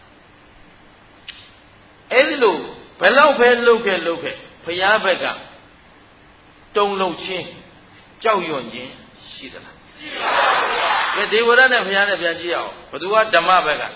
အဲ့ဒီလိုဘယ်လောက်ပဲလှုပ်ခဲ့လှုပ်ခဲ့ဘုရားဘက်ကတုံလုံးချင်းကြောက်ရွံ့ခြင်းရှိသလားရှိပါဘူးဗျာကဲဒေဝရနဲ့ဘုရားနဲ့ပြန်ကြည့်အောင်ဘသူကဓမ္မဘက်က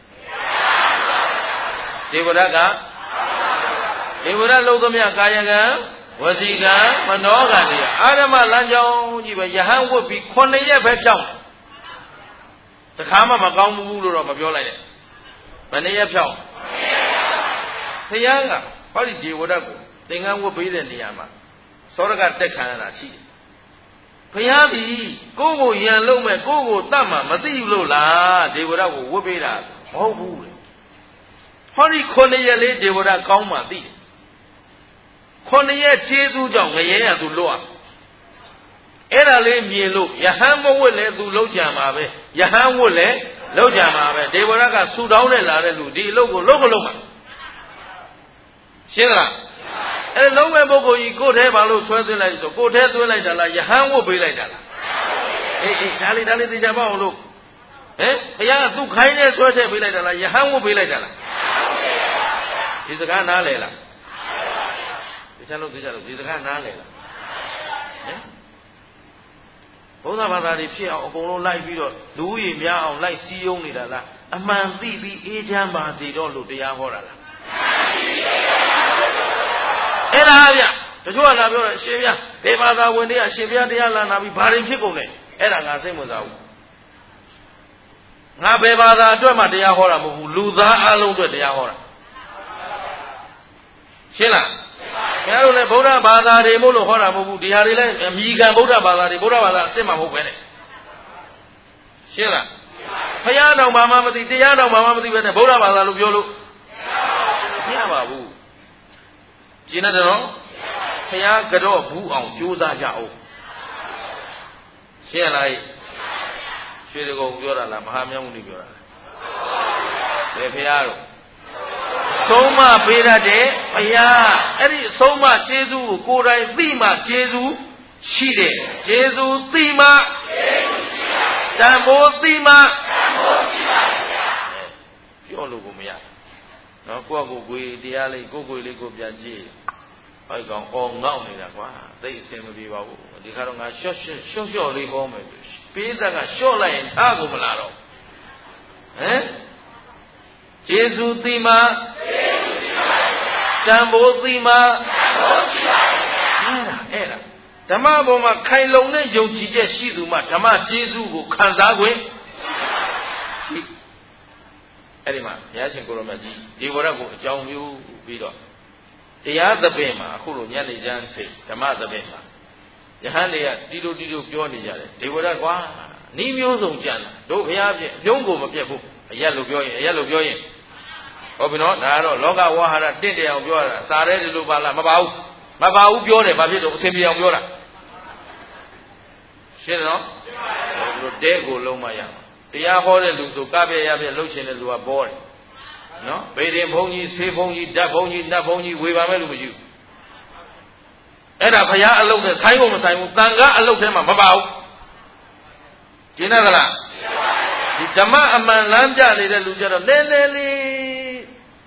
ဒေဝရကဒေဝရလှုပ်သမျှကာယကံဝစီကံမနောကံတွေအာရမလမ်းကြောင်းကြီးပဲယဟန်ဝတ်ပြီးခုနှစ်ရက်ပဲဖြောင်းတခါမှမကောင်းဘူးလို့တော့မပြောလိုက်နဲ့ဘယ်နှစ်ရက်ဖြောင်းဘုရားကဟောဒီဒေဝရကိုသင်္ကန်းဝတ်ပေးတဲ့နေရာမှာသောရကတက်ခံရတာရှိတယ်ဘုရားသည်ကိုယ့်ကိုယံလုံးမဲ့ကိုယ့်ကိုတတ်မှမသိဘူးလို့လားဒေဝရကိုဝတ်ပေးတာမဟုတ်ဘူးလေဟောဒီခုနှစ်ရက်လေးဒေဝရကောင်းမှသိတယ်ခုနှစ်ရက်ကျေးဇူးကြောင့်ငရဲရသူလွတ်အဲ့ဒါလေးမြင်လို့ယဟန်မဝတ်လဲသူလောက်ကြံပါပဲယဟန်ဝတ်လဲလောက်ကြံပါပဲဒေဝရကဆူတောင်းနဲ့လာတဲ့လူဒီအလုပ်ကိုလုပ်မလုပ်မှာရှင်းလားအဲ့လုံးမဲ့ပုဂ္ဂိုလ်ကြီးကိုယ်ထဲဘာလို့ဆွဲသွင်းလိုက်ဆိုကိုယ်ထဲသွင်းလိုက်တာလားယဟန်ဝတ်ပေးလိုက်တာလားအေးအေးဒါလေးဒါလေးသိကြပါအောင်လို့ဟင်ဘုရားကသူ့ခိုင်းနဲ့ဆွဲထည့်ပေးလိုက်တာလားယဟန်ဝတ်ပေးလိုက်တာလားဒီစကားနားလေလားဒီချမ်းလို့သိကြလို့ဒီစကားနားလေလားဟင်ဘုရားဘာသာတွေဖြစ်အောင်အကုန်လုံးလိုက်ပြီးတော့လူကြီးများအောင်လိုက်စီးယုံနေတာလားအမှန်သိပြီးအေးချမ်းပါစေတော့လို့တရားဟောတာလားအဲ့ဒါဗျတချို့ကလာပြောတယ်အရှင်ဗျဘယ်ဘာသာဝင်တွေကအရှင်ဗျတရားလာနာပြီးဘာတွေဖြစ်ကုန်လဲအဲ့ဒါငါစိတ်ဝင်စားဘူးငါဘယ်ဘာသာအတွက်မှတရားဟောတာမဟုတ်ဘူးလူသားအလုံးအတွက်တရားဟောတာရှင်းလားခင်ဗျားတို့လည်းဗုဒ္ဓဘာသာတွေမို့လို့ဟောတာမဟုတ်ဘူးဒီဟာတွေလည်းအမိခံဗုဒ္ဓဘာသာတွေဗုဒ္ဓဘာသာအစစ်မှမဟုတ်ပဲနဲ့ရှင်းလားဘုရားတော်ဘာမှမသိတရားတော်ဘာမှမသိပဲနဲ့ဗုဒ္ဓဘာသာလို့ပြောလို့မရပါဘူးကျင်းတဲ့တော့ဘုရားကတော့ဘူးအောင်ကြိုးစားကြအောင်ရှင်းလားရွှေတကုံပြောတာလားမဟာမြတ်မုနီပြောတာလားဘယ်ဘုရားတော့ဆုံးမပေးတတ်တဲ့ဘုရားအဲ့ဒီဆုံးမကျေးဇူးကိုကိုယ်တိုင်သိမှကျေးဇူးရှိတယ်ကျေးဇူးသိမှကျေးဇူးရှိပါတန်ဖိုးသိမှတန်ဖိုးရှိပါဗျာပြောလို့ကိုမရနော်ကိုယ့်ကိုယ်ကိုယ်တရားလေးကိုယ်ကိုယ်လေးကိုပြန်ကြည့်ဟောကောင်အော်ငေါ့နေတာကွာသိအစင်မပြေပါဘူးဒီခါတော့ငါရှော့ရှော့ရှော့ရှော့လေးဟောမယ်ပေးသက်ကရှော့လိုက်ရင်ထားကုန်မလားတော့ဟမ်ကျေးဇူးသိမှကျေးဇူးရှိပါတန်ဖိုးသိမှတန်ဖိုးရှိပါအဲ့ဒါဓမ္မပေါ်မှာခိုင်လုံတဲ့ယုံကြည်ချက်ရှိသူမှဓမ္မကျေးဇူးကိုခံစားခွင့်ရှိအဲ့ဒီမှာဘုရားရှင်ကိုရောမြတ်ကြီးဒီဝရကိုအကြောင်းပြုပြီးတော့တရားသဖြင့်မှာအခုလိုညနေချမ်းစိတ်ဓမ္မသဖြင့်မှာယဟန်တွေကတီလိုတီလိုပြောနေကြတယ်ဒီဝရကွာနီးမျိုးစုံကြံတာတို့ဘုရားပြည့်အပြုံးကိုမပြတ်ဘူးအရက်လို့ပြောရင်အရက်လို့ပြောရင်ဟုတ်ပြီနော်ဒါကတော့လောကဝါဟာရတင့်တယ်အောင်ပြောရတာစာရဲဒီလိုပါလားမပါဘူးမပါဘူးပြောတယ်ဘာဖြစ်တော့အစင်ပြေအောင်ပြောတာရှင်းနော်ဒီလိုတဲကိုလုံးမရအောင်တရားဟောတဲ့လူဆိုကပြရပြလှုပ်ရှင်တဲ့လူကပေါ်တယ်နော်ဗေဒင်ဘုန်းကြီးဆေးဘုန်းကြီးဓာတ်ဘုန်းကြီးနတ်ဘုန်းကြီးဝေပါမဲ့လူမရှိဘူးအဲ့ဒါဘုရားအလုပ်နဲ့ဆိုင်ဖို့မဆိုင်ဘူးတန်ခါအလုပ်ထဲမှာမပါဘူးရှင်းတယ်ကလားဒီဓမ္မအမှန်လမ်းပြနေတဲ့လူကြတော့နည်းနည်းလေး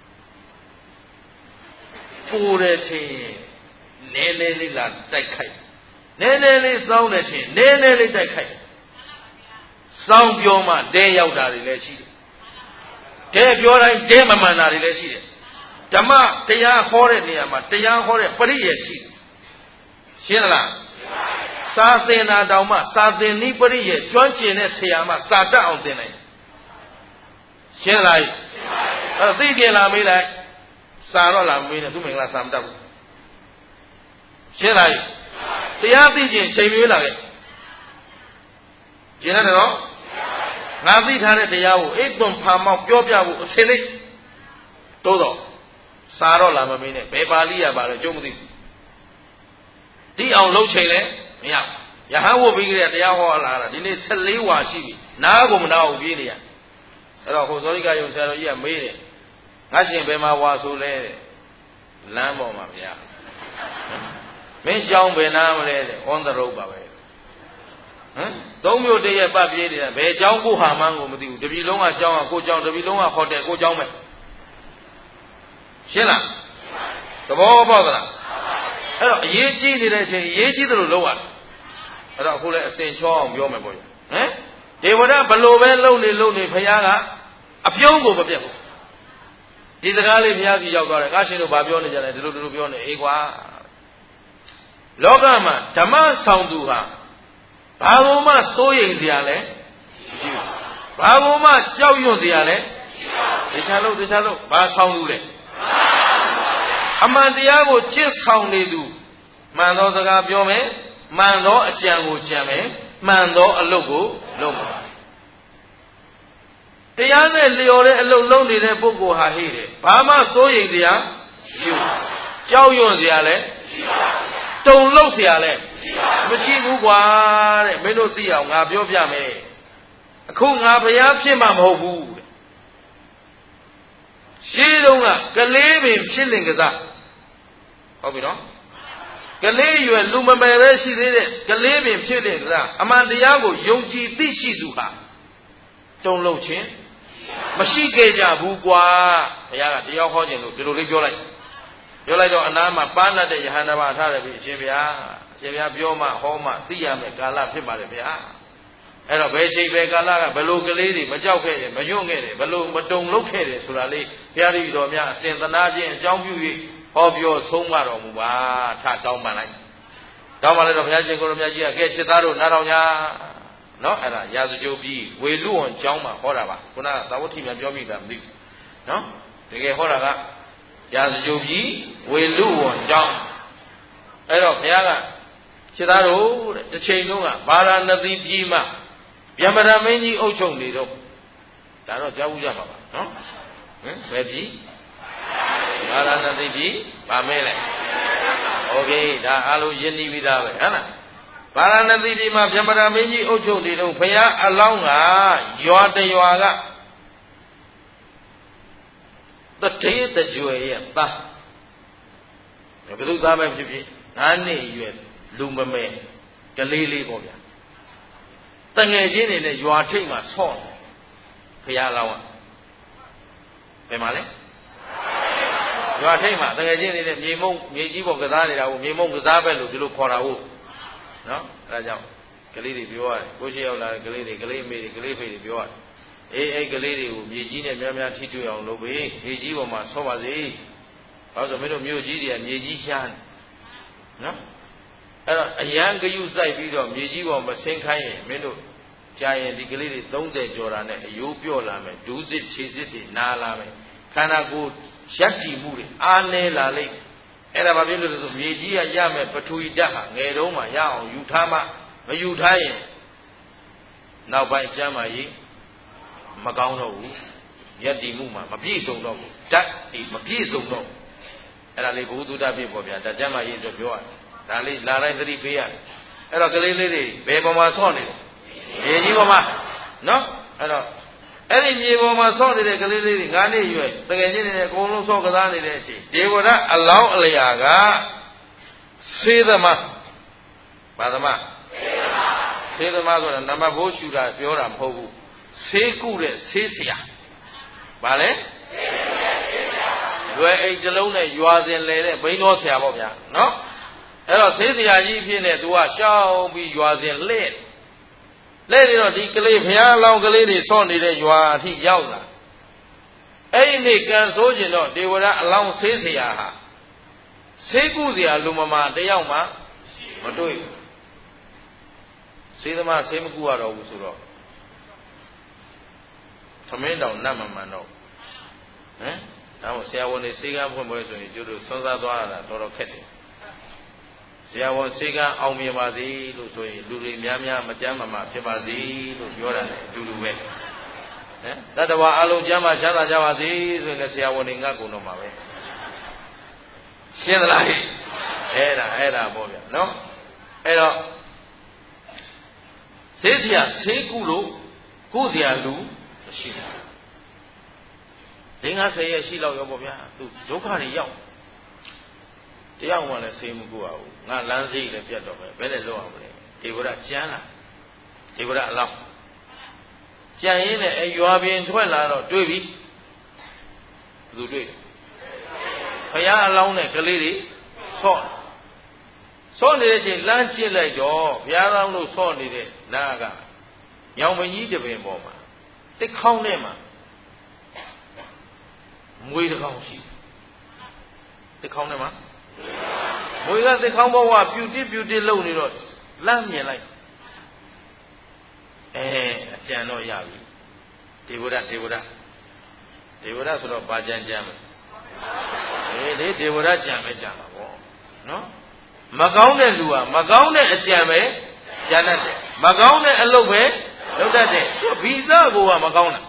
ကိုယ်တဲ့ချင်းနည်းနည်းလေးလာတိုက်ခိုက်နည်းနည်းလေးစောင်းတဲ့ချင်းနည်းနည်းလေးတိုက်ခိုက်စောင်းပြောမှတဲရောက်တာတွေလည်းရှိတယ်တဲပြောတိုင်းတဲမမှန်တာတွေလည်းရှိတယ်ဓမ္မတရားဟောတဲ့နေရာမှာတရားဟောတဲ့ပရိယေရှိတယ်ရှင်းလားစာသင်တာတောင်မှစာသင်နည်းပရိယေကျွမ်းကျင်တဲ့ဆရာမှစာတတ်အောင်သင်နိုင်ရှင်းလားအဲ့သိကျင်လာမေးလိုက်စာတော့လာမေးတယ်သူမင်္ဂလာစာမတတ်ဘူးရှင်းလားတရားသိကျင်ချိန်မေးလာခဲ့ရှင်းတယ်နော်ငါသိထားတဲ့တရားကိုအိတ်သွန်ဖာမောက်ပြောပြဖို့အစင်းလေးတိုးတော့စာတော့လာမမင်းနဲ့ဘယ်ပါဠိရပါလဲကျုံမသိဘူးဒီအောင်လှုပ်ချိန်လဲမရရဟန်းဝတ်ပြီးကြတဲ့တရားဟောလာတာဒီနေ့ဆယ်လေးဝါရှိပြီနားကိုမနာဘူးပြေးနေရအဲ့တော့ဟိုဇောရိကယုံဆရာတော်ကြီးကမေးတယ်ငါရှင်ဘယ်မှာဝါဆိုလဲလမ်းပေါ်မှာဗျာမင်းကြောင်းဘယ်နာမလဲတဲ့ on the road ပါပဲဟမ်သုံးမျိုးတည်းရဲ့ပတ်ပြေးနေတာဘယ်ကြောင်းကိုဟာမှန်းကိုမသိဘူးတပြည်လုံးကကြောင်းကကိုကြောင်းတပြည်လုံးကဟိုတယ်ကိုကြောင်းပဲရှင်းလားသဘောပေါက်သလားအဲ့တော့အရေးကြီးနေတဲ့အချိန်အရေးကြီးတယ်လို့လုပ်ရအဲ့တော့အခုလည်းအစင်ချောအောင်ပြောမယ်ပေါ့ဟမ်ဒေဝဒဘလို့ပဲလုံနေလုံနေဖခင်ကအပြုံးကိုမပြတ်ဘူးဒီစကားလေးဘုရားကြီးရောက်သွားတယ်ငါရှင်တို့ဘာပြောနေကြလဲဒီလိုဒီလိုပြောနေအေးကွာလောကမှာဓမ္မဆောင်သူဟာဘာလို့မှစိုးရိမ်စရာလဲမရှိဘူးဘာလို့မှကြောက်ရွံ့စရာလဲတခြားလို့တခြားလို့ဘာဆောင်သူလဲအမှန်တရားကိုချစ်ဆောင်နေသူမှန်သောစကားပြောမယ်မှန်သောအကြံကိုကြံမယ်မှန်သောအလုပ်ကိုလုပ်မယ်တရားနဲ့လျော်တဲ့အလုပ်လုပ်နေတဲ့ပုဂ္ဂိုလ်ဟာဟိတယ်ဘာမှစိုးရိမ်စရာမရှိဘူးကြောက်ရွံ့စရာလည်းတုန်လှုပ်စရာလည်းမရှိဘူးကွာတဲ့မင်းတို့သိအောင်ငါပြောပြမယ်အခုငါဘုရားဖြစ်မှာမဟုတ်ဘူးတဲ့ရှင်းတော့ကကလေးပင်ဖြစ်လင်ကစားဟုတ်ပြီနော်ကလေးရွယ်လူမမယ်ပဲရှိသေးတဲ့ကလေးပင်ဖြစ်လင်ကစားအမှန်တရားကိုယုံကြည်သိရှိသူဟာတုန်လှုပ်ခြင်းမရှိခဲ့ကြဘူးကွာဘုရားကတရားဟောခြင်းလို့ဒီလိုလေးပြောလိုက်ပြောလိုက်တော့အနားမှာပါဏတ်တဲ့ယဟန္တာမထားတယ်ပြီအရှင်ဘုရားအရှင်ဘုရားပြောမှဟောမှသိရမယ်ကာလဖြစ်ပါတယ်ဗျာအဲ့တော့ဘယ်ချိန်ဘယ်ကာလကဘယ်လိုကလေးတွေမကြောက်ခဲ့တယ်မညွန့်ခဲ့တယ်ဘယ်လိုမတုံလုပ်ခဲ့တယ်ဆိုတာလေးဘုရားတပည့်တော်များအစဉ်သနာခြင်းအကြောင်းပြု၍ဟောပြောဆုံးမတော်မူပါထတောင်းပန်လိုက်တောင်းပန်လိုက်တော့ဘုရားရှင်ကိုလိုမြတ်ကြီးကကဲချစ်သားတို့နားတော်ညာနော်အဲ့ဒါရာဇကြိုပြီးဝေလူဝံကျောင်းမှာဟောတာပါခုနကသာဝတိမြတ်ပြောမိတာမသိဘူးနော်တကယ်ဟောတာကရာဇကြိုပြီးဝေလူဝံကျောင်းအဲ့တော့ဘုရားကချစ်သားတို့တဲ့တစ်ချိန်လုံးကဗာရာဏသီပြည်မှာဗျမရမင်းကြီးအုပ်ချုပ်နေတော့ဒါတော့ကြားဘူးကြပါပါနော်ဟင်ဘယ်ပြည်ဗာရာဏသီပြည်ဗာမဲလဲโอเคဒါအားလုံးယဉ်နီးပြီးသားပဲဟုတ်လားဗာရာဏသီပြည်မှာဗျမရမင်းကြီးအုပ်ချုပ်နေတော့ဘုရားအလောင်းကရွာတရွာကတထေးတကြွယ်ရဲ့သားဘယ်သူသားပဲဖြစ်ဖြစ်ငါးနှစ်အရွယ်လူမမဲကလေးလေးပေါ့ဗျာတငယ်ချင်းတွေနဲ့ရွာထိပ်မှာဆော့ဘုရားလောင်းကဘယ်မှာလဲရွာထိပ်မှာတငယ်ချင်းတွေနဲ့မြေမုံမြေကြီးပေါ်ကစားနေတာကိုမြေမုံကစားပဲလို့ဒီလိုခေါ်တာဟုတ်နော်အဲဒါကြောင့်ကလေးတွေပြောရတယ်ကိုရှိရောက်လာတဲ့ကလေးတွေကလေးမေတွေကလေးဖေတွေပြောရတယ်အေးအဲ့ကလေးတွေကိုမြေကြီးနဲ့များများထိတွေ့အောင်လုပ်ပေးမြေကြီးပေါ်မှာဆော့ပါစေဘာလို့ဆိုမင်းတို့မြို့ကြီးတွေကမြေကြီးရှားနေနော်အဲ့တော့အရန်ဂယုစိုက်ပြီးတော့မြေကြီးပေါ်မဆင်းခိုင်းရင်မင်းတို့ကြာရင်ဒီကလေးတွေသုံးဆယ်ကျော်တာနဲ့အယိုးပြော့လာမယ်ဒူးစစ်ခြေစစ်တွေနားလာမယ်ခန္ဓာကိုယ်ရက်တည်မှုတွေအားနည်းလာလိမ့်အဲ့ဒါဘာဖြစ်လို့လဲဆိုမြေကြီးကရမယ်ပထဝီဓာတ်ဟာငယ်တုန်းမှာရအောင်ယူထားမှမယူထားရင်နောက်ပိုင်းကျမ်းမာရေးမကောင်းတော့ဘူးရက်တည်မှုမှာမပြည့်စုံတော့ဘူးဓာတ်ဒီမပြည့်စုံတော့အဲ့ဒါလေးဘုသူတ္တပြပေါ့ဗျာဒါကျမ်းမာရေးအတွက်ပြောရတယ်ဒါလေးလာတိုင်းသတိပေးရတယ်အဲ့တော့ကလေးလေးတွေဘယ်ပေါ်မှာဆော့နေလဲမြေကြီးပေါ်မှာနော်အဲ့တော့အဲ့ဒီမြေပေါ်မှာဆော့နေတဲ့ကလေးလေးတွေငါးနှစ်ရွယ်တကယ်ချင်းနေတဲ့အကုန်လုံးဆော့ကစားနေတဲ့အချိန်ဒေဝရအလောင်းအလျာကစေးသမားဘာသမားစေးသမားဆိုတာနမဘိုးရှူတာပြောတာမဟုတ်ဘူးဆေးကုတဲ့ဆေးဆရာဘာလဲလွယ်အိတ်တလုံးနဲ့ရွာစင်လေတဲ့ဘိန်းတော်ဆရာပေါ့ဗျာနော်အဲ့တော့ဆေးဆရာကြီးဖြစ်နေသူကရှောင်းပြီးရွာစင်လှဲ့လှဲ့နေတော့ဒီကလေးဘုရားလောင်းကလေးတွေဆော့နေတဲ့ရွာအထိရောက်လာအဲ့ဒီနေ့ကန်ဆိုးကျင်တော့ဒေဝရအလောင်းဆေးဆရာဟာဆေးကုဆရာလူမမာတယောက်မှမတွေ့ဘူးဆေးသမားဆေးမကုရတော့ဘူးဆိုတော့သမင်းတောင်နတ်မမှန်တော့ဟမ်ဒါမို့ဆရာဝန်တွေဆေးကန်းဖွင့်ပွဲဆိုရင်ကျတို့စွန့်စားသွားတာတော်တော်ခက်တယ်ဆရာဝန်ဆေးကန်းအောင်မြင်ပါစေလို့ဆိုရင်လူတွေများများမကြမ်းမမာဖြစ်ပါစေလို့ပြောတာလေအတူတူပဲတတ္တဝါအလုံးကျမ်းမှာချမ်းသာကြပါစေဆိုရင်ဆရာဝန်တွေငတ်ကုန်တော့မှာပဲရှင်းသလားအဲ့ဒါအဲ့ဒါပေါ့ဗျာနော်အဲ့တော့ဈေးဆရာဈေးကုလို့ကိုယ်ဆရာလူမရှိဘူးလင်းကားဆယ်ရက်ရှိတော့ရောပေါ့ဗျာသူဒုက္ခတွေရောက်တရားမှလည်းဆေးမကူအောင်ငါလမ်းစိတ်လည်းပြတ်တော့မယ်ဘယ်နဲ့လွတ်အောင်လဲဒေဝရကျမ်းလာဒေဝရအလောင်းကြံရင်းနဲ့အရွာပြင်ထွက်လာတော့တွေ့ပြီဘယ်သူတွေ့ဘုရားအလောင်းနဲ့ကလေးတွေဆော့ဆော့နေတဲ့အချိန်လမ်းကျစ်လိုက်တော့ဘုရားအလောင်းတို့ဆော့နေတဲ့နာကညောင်မကြီးတပင်ပေါ်မှာတစ်ခေါင်းနဲ့မှာမွေးတစ်ခေါင်းရှိတစ်ခေါင်းနဲ့မှာမွေကသစ်ခေါင်းဘဝပြူတိပြူတိလုံနေတော့လမ်းမြင်လိုက်အဲအကြံတော့ရပြီဒေဝရဒေဝရဒေဝရဆိုတော့ဘာကြံကြံမလဲအေးလေဒေဝရကြံပဲကြံတာပေါ့နော်မကောင်းတဲ့လူကမကောင်းတဲ့အကြံပဲကြံတတ်တယ်မကောင်းတဲ့အလုပ်ပဲလုပ်တတ်တယ်သူဗီဇကိုကမကောင်းတာ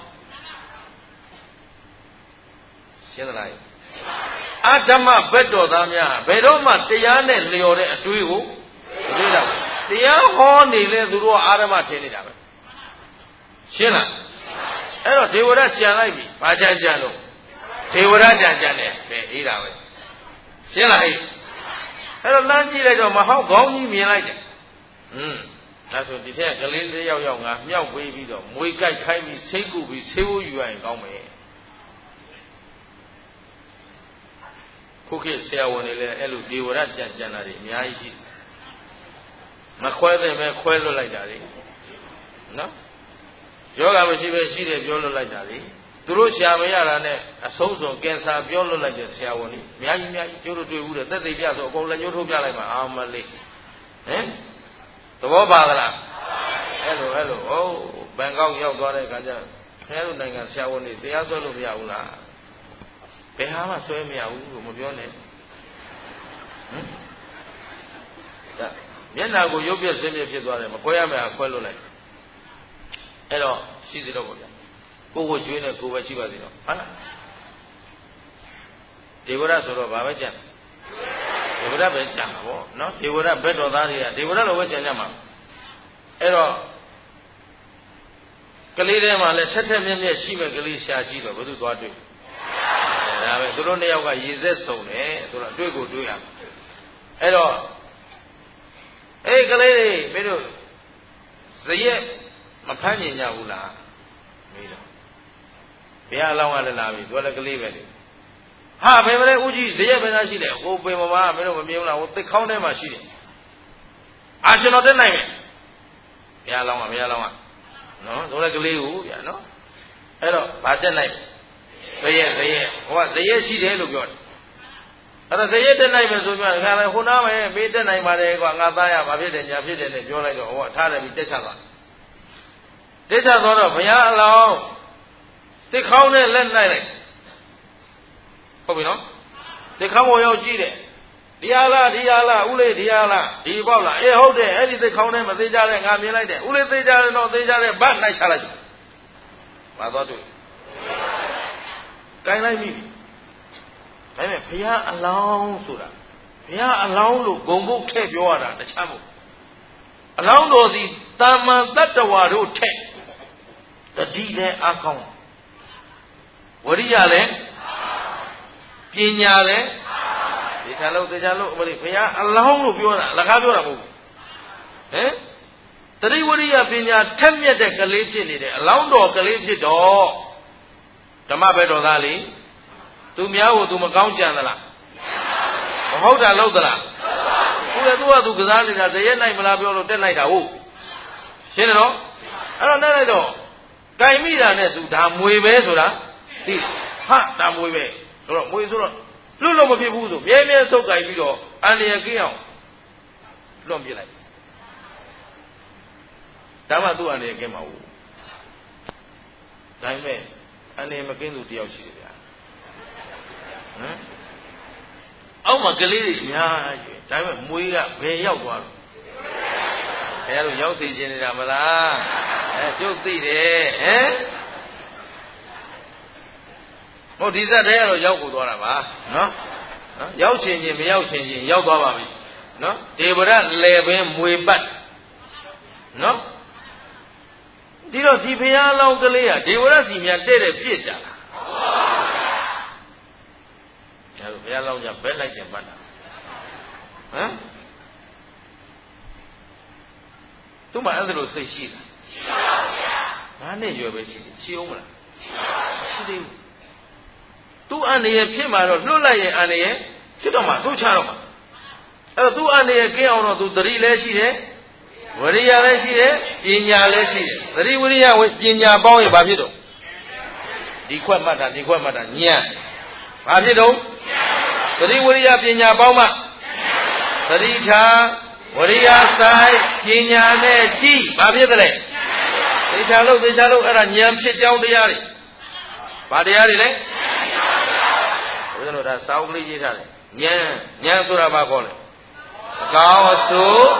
ရှင်းသလားအဓမ္မဘက်တော်သားများဘယ်တော့မှတရားနဲ့လျော်တဲ့အတွေးကိုမတွေ့တော့တရားဟောနေလဲသူတို့ကအာရမထင်နေတာပဲရှင်းလားအဲ့တော့ဒေဝရကြံလိုက်ပြီဘာကြံကြံလို့ဒေဝရကြံကြံတယ်ပဲအေးတာပဲရှင်းလားဟဲ့အဲ့တော့လမ်းကြည့်လိုက်တော့မဟောက်ခေါင်းကြီးမြင်လိုက်တယ်อืมဒါဆိုဒီထက်ကလေးလေးယောက်ယောက်ငါမြောက်ပေးပြီးတော့မွေကြိုက်ခိုင်းပြီးစိတ်ကူပြီးဆေးဖို့ယူရရင်ကောင်းမယ်ခုခေတ်ဆရာဝန်တွေလည်းအဲ့လိုဒေဝရကြံကြံတာတွေအများကြီးရှိမခွဲတဲ့ပဲခွဲလွတ်လိုက်တာတွေနော်ယောဂမရှိပဲရှိတယ်ပြောလွတ်လိုက်တာတွေသူတို့ရှာမရတာနဲ့အဆုံးစုံကင်ဆာပြောလွတ်လိုက်တဲ့ဆရာဝန်တွေအများကြီးအများကြီးကျိုးတို့တွေ့ဘူးတဲ့သက်သေပြဆိုအကုန်လက်ညှိုးထိုးပြလိုက်မှာအာမလေးဟင်သဘောပါသလားအဲ့လိုအဲ့လိုဟုတ်ဘန်ကောက်ရောက်သွားတဲ့အခါကျခင်ဗျားတို့နိုင်ငံဆရာဝန်တွေတရားစွဲလို့မရဘူးလားဘယ်ဟာမှဆွဲမရဘူးလို့မပြောနဲ့ဟမ်ဒါမျက်နှာကိုရုပ်ပြဆွဲပြဖြစ်သွားတယ်မခွဲရမယ်ခွဲလို့လိုက်အဲ့တော့ရှိစီတော့ပေါ့ဗျာကိုကိုကျွေးနေကိုပဲရှိပါသေးတော့ဟုတ်လားဒေဝရဆိုတော့ဘာပဲကြံဒေဝရပဲကြံပါဗောနော်ဒေဝရဘက်တော်သားတွေကဒေဝရလိုပဲကြံကြမှာအဲ့တော့ကလေးထဲမှာလည်းထက်ထက်မြက်မြက်ရှိမဲ့ကလေးရှာကြည့်တော့ဘယ်သူသွားတွေ့ဒါပဲသူတို့နှစ်ယောက်ကရေစက်စုံတယ်သူတို့အတွေ့ကိုတွေ့ရအဲ့တော့အေးကလေးတွေမင်းတို့ဇရက်မဖမ်းညင်ကြဘူးလားမေးတော့ဘုရားအလောင်းကလည်းလာပြီသူကလည်းကလေးပဲလေဟာဘယ်မလဲဦးကြီးဇရက်ပဲလားရှိတယ်ဟိုပင်မမမင်းတို့မမြင်ဘူးလားဟိုတစ်ခေါင်းထဲမှာရှိတယ်အာကျွန်တော်တက်နိုင်မယ်ဘုရားအလောင်းကဘုရားအလောင်းကနော်သူလည်းကလေးကိုဗျာနော်အဲ့တော့ဗာတက်နိုင်ဇရက်ဇရက်ဟိုကဇရက်ရှိတယ်လို့ပြောတယ်အဲ့တော့ဇရက်တက်နိုင်မယ်ဆိုပြောခါလဲဟိုနားမယ်မေးတက်နိုင်ပါတယ်ကွာငါသားရဘာဖြစ်တယ်ညာဖြစ်တယ်နဲ့ပြောလိုက်တော့ဟိုကထားတယ်ပြီးတက်ချသွားတက်ချသွားတော့ဘုရားအလောင်းတစ်ခေါင်းနဲ့လက်နိုင်လိုက်ဟုတ်ပြီနော်တစ်ခေါင်းကိုရောက်ကြည့်တယ်ဒီဟာလားဒီဟာလားဦးလေးဒီဟာလားဒီပေါက်လားအေးဟုတ်တယ်အဲ့ဒီတစ်ခေါင်းနဲ့မသေးကြတဲ့ငါမြင်လိုက်တယ်ဦးလေးသေးကြတယ်တော့သေးကြတယ်ဗတ်နိုင်ချလိုက်ပါသွားတွေ့ကိုင်းလိုက်ပြီဒါပေမဲ့ဘုရားအလောင်းဆိုတာဘုရားအလောင်းလို့ဂုံဘုတ်ထည့်ပြောရတာတခြားမဟုတ်အလောင်းတော်စီတာမန်တတ္တဝါတို့ထက်တတိလည်းအကောင်းဝရိယလည်းပညာလည်းဒီခါလို့တရားလို့အမလေးဘုရားအလောင်းလို့ပြောတာအလကားပြောတာမဟုတ်ဘူးဟင်တတိဝရိယပညာထက်မြက်တဲ့ကလေးဖြစ်နေတယ်အလောင်းတော်ကလေးဖြစ်တော့ဓမ္မဘက်တော်သားလေသူများကိုသူမကောင်းကြံသလားမဟုတ်တာလို့သလားဟုတ်တယ်သူကသူကစားနေတာဇရက်နိုင်မလားပြောလို့တက်လိုက်တာဟုတ်ရှင်းတယ်နော်အဲ့တော့တက်လိုက်တော့ကြိုင်မိတာနဲ့သူဒါမွေပဲဆိုတာသိဟာဒါမွေပဲဆိုတော့မွေဆိုတော့လွတ်လို့မဖြစ်ဘူးဆိုမြဲမြဲဆုပ်ကြိုင်ပြီးတော့အန္တရာယ်ကင်းအောင်လွတ်ပြလိုက်ဒါမှသူ့အန္တရာယ်ကင်းမှာဟုတ်ဒါပေမဲ့အန္တရာယ်မကင်းသူတယောက်ရှိတယ်ဗျာဟမ်အောက်မှာကလေးတွေအများကြီးဒါပေမဲ့မွေးကဘယ်ရောက်သွားတော့ဘယ်လိုရောက်စီခြင်းနေတာမလားအဲကျုပ်သိတယ်ဟမ်ဟိုဒီဇက်ထဲကတော့ရောက်ကိုသွားတာပါနော်နော်ရောက်ချင်ချင်းမရောက်ချင်ချင်းရောက်သွားပါပြီနော်ဒေဝရလေပင်မွေပတ်နော်ဒီတော့ဒီဘုရားလောင်းကလေးကဒေဝရစီမြတ်တဲ့တဲ့ပြစ်တာလားဒါဘုရားလောင်းကြဘက်လိုက်တယ်ပတ်တာဟမ်သူ့မှာအဲ့ဒါလိုစိတ်ရှိလားရှိပါဘူးဗျာငါးနှစ်ရွယ်ပဲရှိတယ်ရှိအောင်မလားရှိသေးဘူးသူ့အနေနဲ့ဖြစ်မှာတော့လွတ်လိုက်ရင်အနေနဲ့ဖြစ်တော့မှသူ့ချတော့မှအဲ့တော့သူ့အနေနဲ့ကင်းအောင်တော့သူသတိလည်းရှိတယ်ဝရိယလည်းရှိတယ်ပညာလည်းရှိတယ်သတိဝရိယဝပညာပေါင်းရင်ဘာဖြစ်တော့ဒီခွက်မှတ်တာဒီခွက်မှတ်တာညံ့ဘာဖြစ်တော့သတိဝရိယပညာပေါင်းမှသတိထားဝရိယဆိုင်ပညာနဲ့ကြည့်ဘာဖြစ်တယ်လဲသေချာလို့သေချာလို့အဲ့ဒါဉာဏ်ဖြစ်ကြောင်းတရားတွေဘာတရားတွေလဲဘုရားတို့ဒါစာအုပ်ကလေးရေးထားတယ်ဉာဏ်ဉာဏ်ဆိုတာဘာခေါ်လဲအကောင်းအဆိုး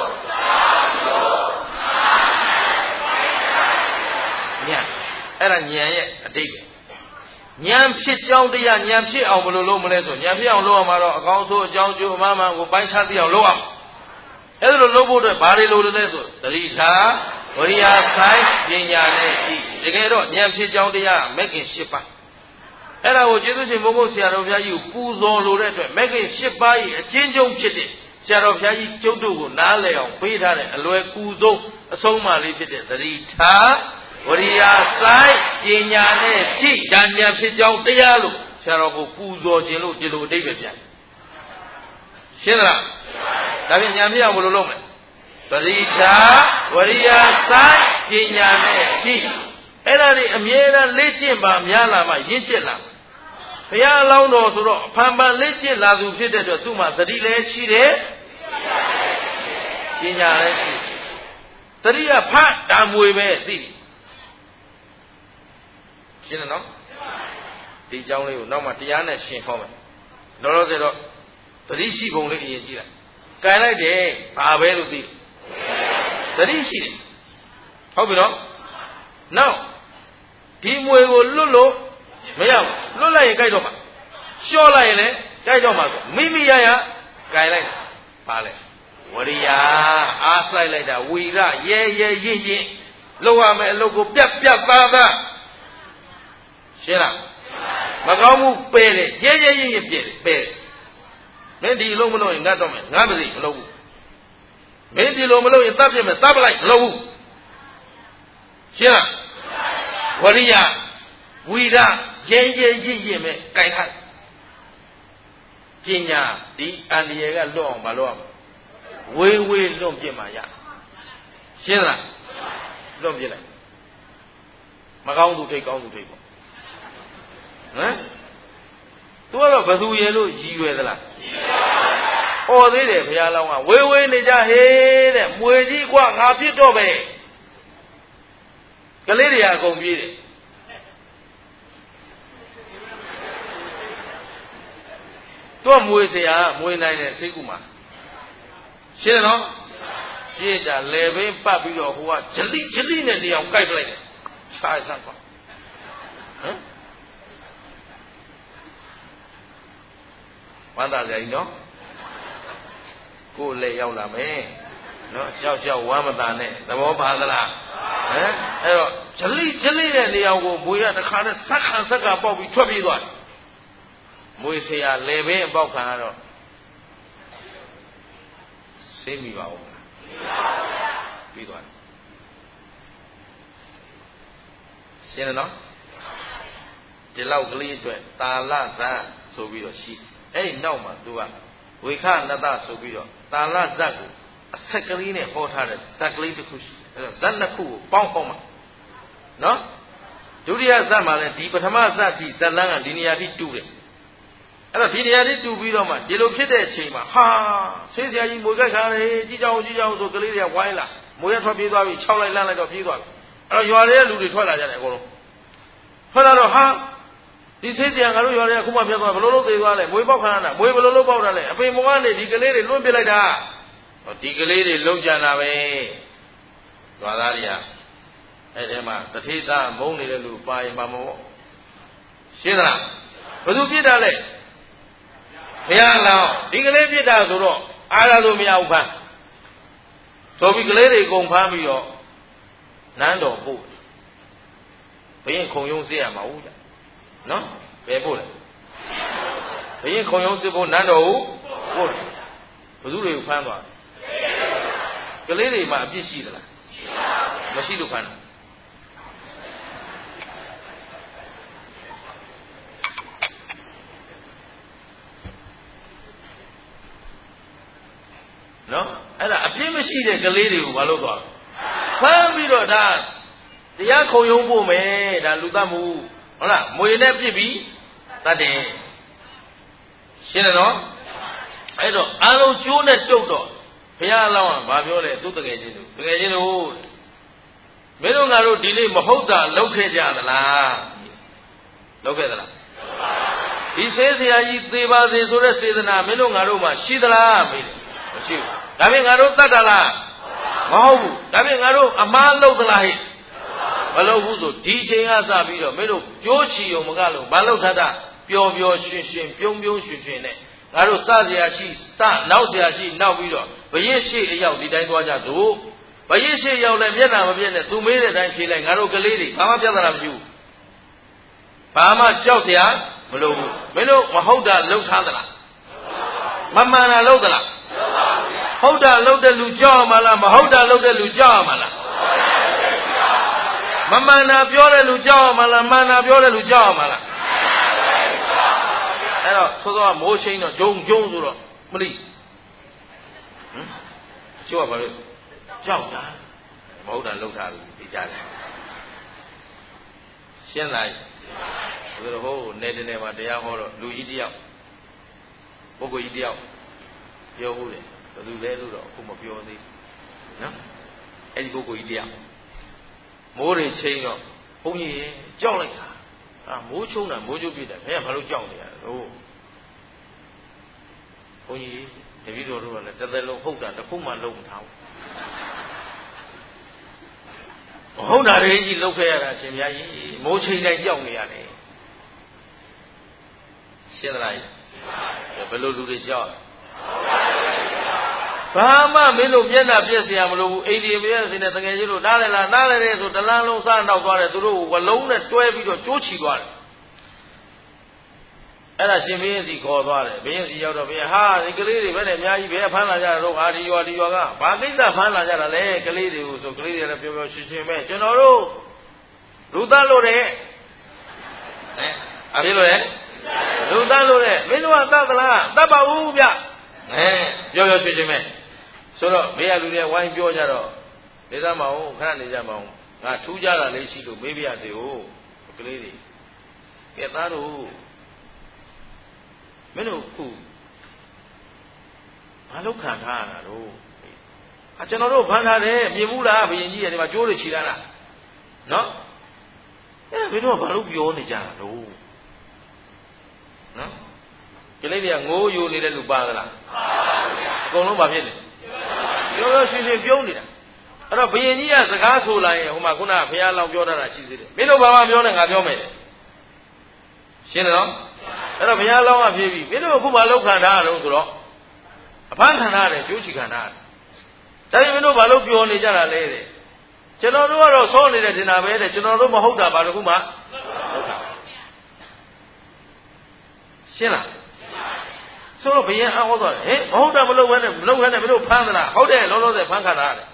ဉာဏ်အဲ့ဒါဉာဏ်ရဲ့အတိတ်ပဲဉာဏ်ဖြစ်ကြောင်းတရားဉာဏ်ဖြစ်အောင်ဘယ်လိုလုပ်မလဲဆိုဉာဏ်ဖြစ်အောင်လုပ်ရမှာတော့အကောင်းဆိုးအကြောင်းကျိုးအမှားမှန်ကိုပိုင်းခြားသိအောင်လုပ်ရမှာအဲ့ဒါလိုလုပ်ဖို့အတွက်ဘာတွေလိုလဲဆိုသတိထားဝရိယဆိုင်ပညာနဲ့ရှိတကယ်တော့ဉာဏ်ဖြစ်ကြောင်းတရားမဂ္ဂင်၈ပါးအဲ့ဒါကိုကျေးဇူးရှင်ဘုန်းဘုန်းဆရာတော်ဘုရားကြီးကိုပူဇော်လိုတဲ့အတွက်မဂ္ဂင်၈ပါးရဲ့အချင်းချင်းဖြစ်တဲ့ဆရာတော်ဘုရားကြီးကျုပ်တို့ကိုနားလည်အောင်ပေးထားတဲ့အလွယ်ကူဆုံးအဆုံးအမလေးဖြစ်တဲ့သတိထားဝရိယဆိုင်ပညာနဲ့ရှိဉာဏ်ဉာဏ်ဖြစ်ကြောင်းတရားလို့ဆရာတော်ကိုပူဇော်ခြင်းလို့ဒီလိုအဓိပ္ပာယ်ပြန်ရှင်းလားဒါဖြင့်ဉာဏ်ဖြစ်အောင်ဘယ်လိုလုပ်မလဲသတိထားဝရိယဆိုင်ပညာနဲ့ရှိအဲ့ဒါတွေအမြဲတမ်းလေ့ကျင့်ပါများလာမှရင့်ကျက်လာဘုရားအလောင်းတော်ဆိုတော့အဖန်ဖန်လေ့ကျင့်လာသူဖြစ်တဲ့အတွက်သူ့မှာသတိလည်းရှိတယ်ပညာလည်းရှိသတိကဖတ်တာမွေပဲသိတယ်ရှင်းတယ်နော်ဒီအကြောင်းလေးကိုနောက်မှတရားနဲ့ရှင်းဟောမယ်လောလောဆယ်တော့သတိရှိပုံလေးအရင်ကြည့်လိုက်ကြင်လိုက်တယ်ဘာပဲလို့သိသတိရှိတယ်ဟုတ်ပြီနော်နောက်ဒီမွေကိုလွတ်လို့မရဘူးလွတ်လိုက်ရင်ကြိုက်တော့မှာလျှော့လိုက်ရင်လည်းကြိုက်တော့မှာဆိုမိမိရရကြင်လိုက်ပါလေဝရိယအားဆိုင်လိုက်တာဝီရရဲရဲရင့်ရင့်လောက်ရမယ်အလုပ်ကိုပြတ်ပြတ်သားသားရှင်းလားမကောင်းမှုပယ်တယ်ရဲရဲရင့်ရင့်ပြည့်ပယ်မင်းဒီအလုပ်မလုပ်ရင်ငတ်တော့မယ်ငါမသိမလုပ်ဘူးမင်းဒီလိုမလုပ်ရင်တတ်ပြမယ်တတ်ပလိုက်မလုပ်ဘူးရှင်းလားဝရိယဝီရရဲရဲရင့်ရင့်ပဲကြိုက်ထားပညာဒီအန္တရာယ်ကလွတ်အောင်မလုပ်အောင်ဝေးဝေးလွတ်ပြစ်မှရရှင်းလားလွတ်ပြစ်လိုက်မကောင်းသူထိတ်ကောင်းသူထိတ်ပေါ့ဟမ်သူကတော့ဘသူရဲ့လို့ရည်ရွယ်သလားရည်ရွယ်ပါဘူးဩသေးတယ်ဘုရားလောင်းကဝေးဝေးနေကြဟေးတဲ့မွေကြီးกว่าငါပြစ်တော့ပဲကလေးတွေအကုန်ပြေးတယ်တော့မွေเสียမွေနိုင်တဲ့စိတ်ကူမှာရှင်းတယ်နော်ရှင်းတာလေဘင်းပတ်ပြီးတော့ဟိုကဂျလိဂျလိနဲ့နေအောင်ကြိုက်ပလိုက်တယ်ခြားစမ်းပါဟမ်ဝမ်းသာကြကြီးနော်ကိုယ်လည်းရောက်လာမယ်နော်ရှောက်ရှောက်ဝမ်းမသာနဲ့သဘောပါသလားဟမ်အဲ့တော့ဂျလိဂျလိနဲ့နေအောင်ကိုမွေရတခါနဲ့ဆက်ခံဆက်ကပေါက်ပြီးထွက်ပြေးသွားတယ်မွေเสียလေဘင်းအပေါက်ခံကတော့သိမိပါဦးမလားပြီးသွားတယ်ရှင်းတယ်နော်ဒီလောက်ကလေးအတွက်တာလဇတ်ဆိုပြီးတော့ရှိအဲ့ဒီနောက်မှာသူကဝေခနတဆိုပြီးတော့တာလဇတ်ကိုအဆက်ကလေးနဲ့ဟောထားတဲ့ဇတ်ကလေးတစ်ခုရှိအဲ့တော့ဇတ်နှစ်ခုကိုပေါင်းဟောမှာနော်ဒုတိယဇတ်မှာလည်းဒီပထမဇတ်ကြီးဇတ်လန်းကဒီနေရာထိတူတယ်အဲ့တော့ဒီနေရာလေးတူပြီးတော့မှဒီလိုဖြစ်တဲ့အချိန်မှာဟာဆေးဆရာကြီးမွေကြိုက်ခါလေကြီးကြောင်ကြီးကြောင်ဆိုကလေးတွေကဝိုင်းလာမွေရထွက်ပြေးသွားပြီခြောက်လိုက်လန့်လိုက်တော့ပြေးသွားပြီအဲ့တော့ရွာထဲကလူတွေထွက်လာကြတယ်အကုန်လုံးထွက်လာတော့ဟာဒီဆေးဆရာငါတို့ရွာထဲကခုမှပြတ်သွားဘယ်လိုလုပ်သေးသွားလဲမွေပေါက်ခါရတာမွေဘယ်လိုလုပ်ပေါက်တာလဲအဖေမောကနေဒီကလေးတွေလွှင့်ပစ်လိုက်တာဟောဒီကလေးတွေလုံးကြံတာပဲရွာသားတွေကအဲ့ထဲမှာတထေသားမုန်းနေတဲ့လူပါရင်ပါမပေါ့ရှင်းသလားဘယ်သူပြစ်တာလဲဘုရားလောင်းဒီကလေးပြစ်တာဆိုတော့အားရလို့မရဘူးဖမ်းဆိုပြီးကလေးတွေအကုန်ဖမ်းပြီးတော့နန်းတော်ပို့ဘုရင်ခုံရုံးစစ်ရမှာဟုတ်ကြနော်ဘယ်ပို့လဲဘုရင်ခုံရုံးစစ်ဖို့နန်းတော်ကိုပို့တယ်ဘယ်သူတွေကိုဖမ်းသွားကလေးတွေမှာအပြစ်ရှိသလားမရှိလို့ဖမ်းတာနော်အဲ့ဒါအပြစ်မရှိတဲ့ကလေးတွေကိုမလုပ်သွားဖမ်းပြီးတော့ဒါတရားခုံရုံးဖို့မယ်ဒါလူသတ်မှုဟုတ်လားမွေနဲ့ပြစ်ပြီးတတ်တယ်ရှင်းတယ်နော်အဲ့တော့အလုံးကျိုးနဲ့တုတ်တော့ဘုရားအလောင်းကဘာပြောလဲသူတကယ်ချင်းတို့တကယ်ချင်းတို့မင်းတို့ငါတို့ဒီနေ့မဟုတ်တာလုပ်ခဲ့ကြသလားလုပ်ခဲ့သလားဒီဆေးဆရာကြီးသေပါစေဆိုတဲ့စေတနာမင်းတို့ငါတို့မှာရှိသလားမေးတယ်မရှိဘူးဒါဖြင့်ငါတို့တတ်တာလားမဟုတ်ဘူးဒါဖြင့်ငါတို့အမှားလုပ်သလားဟဲ့မလုပ်ဘူးဆိုဒီချိန်ကစပြီးတော့မင်းတို့ကြိုးချီုံမကလို့မလုပ်ထတာပျော်ပျော်ရွှင်ရွှင်ပြုံးပြုံးရွှင်ရွှင်နဲ့ငါတို့စเสียရှိစနောက်เสียရှိနောက်ပြီးတော့ဘရင်ရှိအရောက်ဒီတိုင်းသွားကြသို့ဘရင်ရှိရောက်လဲမျက်နှာမပြည့်နဲ့သူမေးတဲ့အတိုင်းဖြေလိုက်ငါတို့ကလေးတွေဘာမှပြဿနာမရှိဘူးဘာမှကြောက်เสียမလိုဘူးမင်းတို့မဟုတ်တာလှုပ်ထားသလားမမှန်တာလှုပ်သလားဟုတ်တာလှုပ်တဲ့လူကြောက်ရမှာလားမဟုတ်တာလှုပ်တဲ့လူကြောက်ရမှာလားမမှန်တာပြောတဲ့လူကြောက်ရမှာလားမှန်တာပြောတဲ့လူကြောက်ရမှာလားအဲ့တော့သို့သောမိုးချင်းတော့ဂျုံဂျုံဆိုတော့မလိဟမ်ကျိုးကဘာလို့ကြောက်တာမဟုတ်တာလှုပ်ထားလို့ဒီကြားတယ်ရှင်းလိုက်ဘယ်လိုဟိုနေတနေမှာတရားဟောတော့လူကြီးတယောက်ပုဂ္ဂိုလ်ကြီးတယောက်ပြောဘူးလေဘယ်သူလဲလို့တော့အခုမပြောသေးဘူးနော်အဲ့ဒီပုဂ္ဂိုလ်ကြီးတယောက်မိုးတွေချင်းတော့ဘုန်းကြီးကြောက်လိုက်တာအာမိုးချုံတာမိုးကျုပ်ပြစ်တယ်ဘယ်ကဘာလို့ကြောက်နေရလဲဟိုဘုန်းကြီးတပည့်တော်တို့ကလည်းတစ်သက်လုံးဟုတ်တာတစ်ခုမှလုံးမထားဘူးဟုတ်တာတွေကြီးလောက်ခဲ့ရတာအရှင်မြတ်ကြီးမိုးချိန်တိုင်းကြောက်နေရတယ်ရှင်းသလားဘယ်လိုလူတွေကြောက်ဘာမှမင်းတို့မျက်နှာပြည့်စရာမလိုဘူးအိမ်ဒီမရစင်းနဲ့တကယ်ကြီးလို့နားလဲလားနားလဲတဲ့ဆိုတလန်းလုံးစားနောက်သွားတယ်သူတို့ဝလုံးနဲ့တွဲပြီးတော့ကျိုးချီသွားတယ်အဲ့ဒါရှင်ဘုရင်စီခေါ်သွားတယ်ဘုရင်စီရောက်တော့ဘုရင်ဟာဒီကလေးတွေဘယ်နဲ့အများကြီးဘယ်ဖမ်းလာကြတော့ဟာဒီရွာဒီရွာကဘာကိစ္စဖမ်းလာကြတာလဲကလေးတွေကိုဆိုကလေးတွေလည်းပြောပြောရှင်းရှင်းပဲကျွန်တော်တို့လူသားလို့တဲ့အဲအဖြစ်လို့လေလူသားလို့တဲ့မင်းတို့ကတတ်သလားတတ်ပါဘူးဗျအဲပြောပြောရှင်းရှင်းပဲဆိုတော့ဘေးကလူတွေဝိုင်းပြောကြတော့နေသားမအောင်ခဏနေကြမအောင်ငါထူးကြတာလေးရှိလို့မေးပြရစေဟုတ်ကလေးတွေကဲသားတို့မင်းတို့ခုဘာလို့ခံထားရတာတော့အကျွန်တော်တို့ဖမ်းထားတယ်မြင်ဘူးလားဘုရင်ကြီးရဲ့ဒီမှာကြိုးတွေချီလာတာနော်အဲမင်းတို့ကဘာလို့ပြောနေကြတာတော့နော်ကလေးတွေကငိုးယိုနေတဲ့လူပါသလားအကုန်လုံးမဖြစ်နေပြောပြောရှင်းရှင်းပြုံးနေတာအဲ့တော့ဘုရင်ကြီးကစကားဆိုလာရင်ဟိုမှာခုနကဘုရားလောင်းပြောတတ်တာရှိသေးတယ်မင်းတို့ဘာမှပြောနေငါပြောမယ်ရှင်းတယ်နော်အဲ့တော့ဘုရားလောင်းကပြေးပြီမင်းတို့အခုမှလောက်ခံထားရတော့ဆိုတော့အဖမ်းခံထားရတယ်ကျိုးချီခံထားရတယ်ဒါပေမဲ့မင်းတို့ဘာလို့ပြောနေကြတာလဲတဲ့ကျွန်တော်တို့ကတော့ဆောနေတဲ့တင်တာပဲတဲ့ကျွန်တော်တို့မဟုတ်တာဘာလို့ခုမှရှင်းလားဆိုတော့ဘုရင်အောက်သွားတယ်ဟင်မဟုတ်တာမလုပ်ဘဲနဲ့မလုပ်ဘဲနဲ့မင်းတို့ဖမ်းသလားဟုတ်တယ်လောလောဆယ်ဖမ်းခံထားရတယ်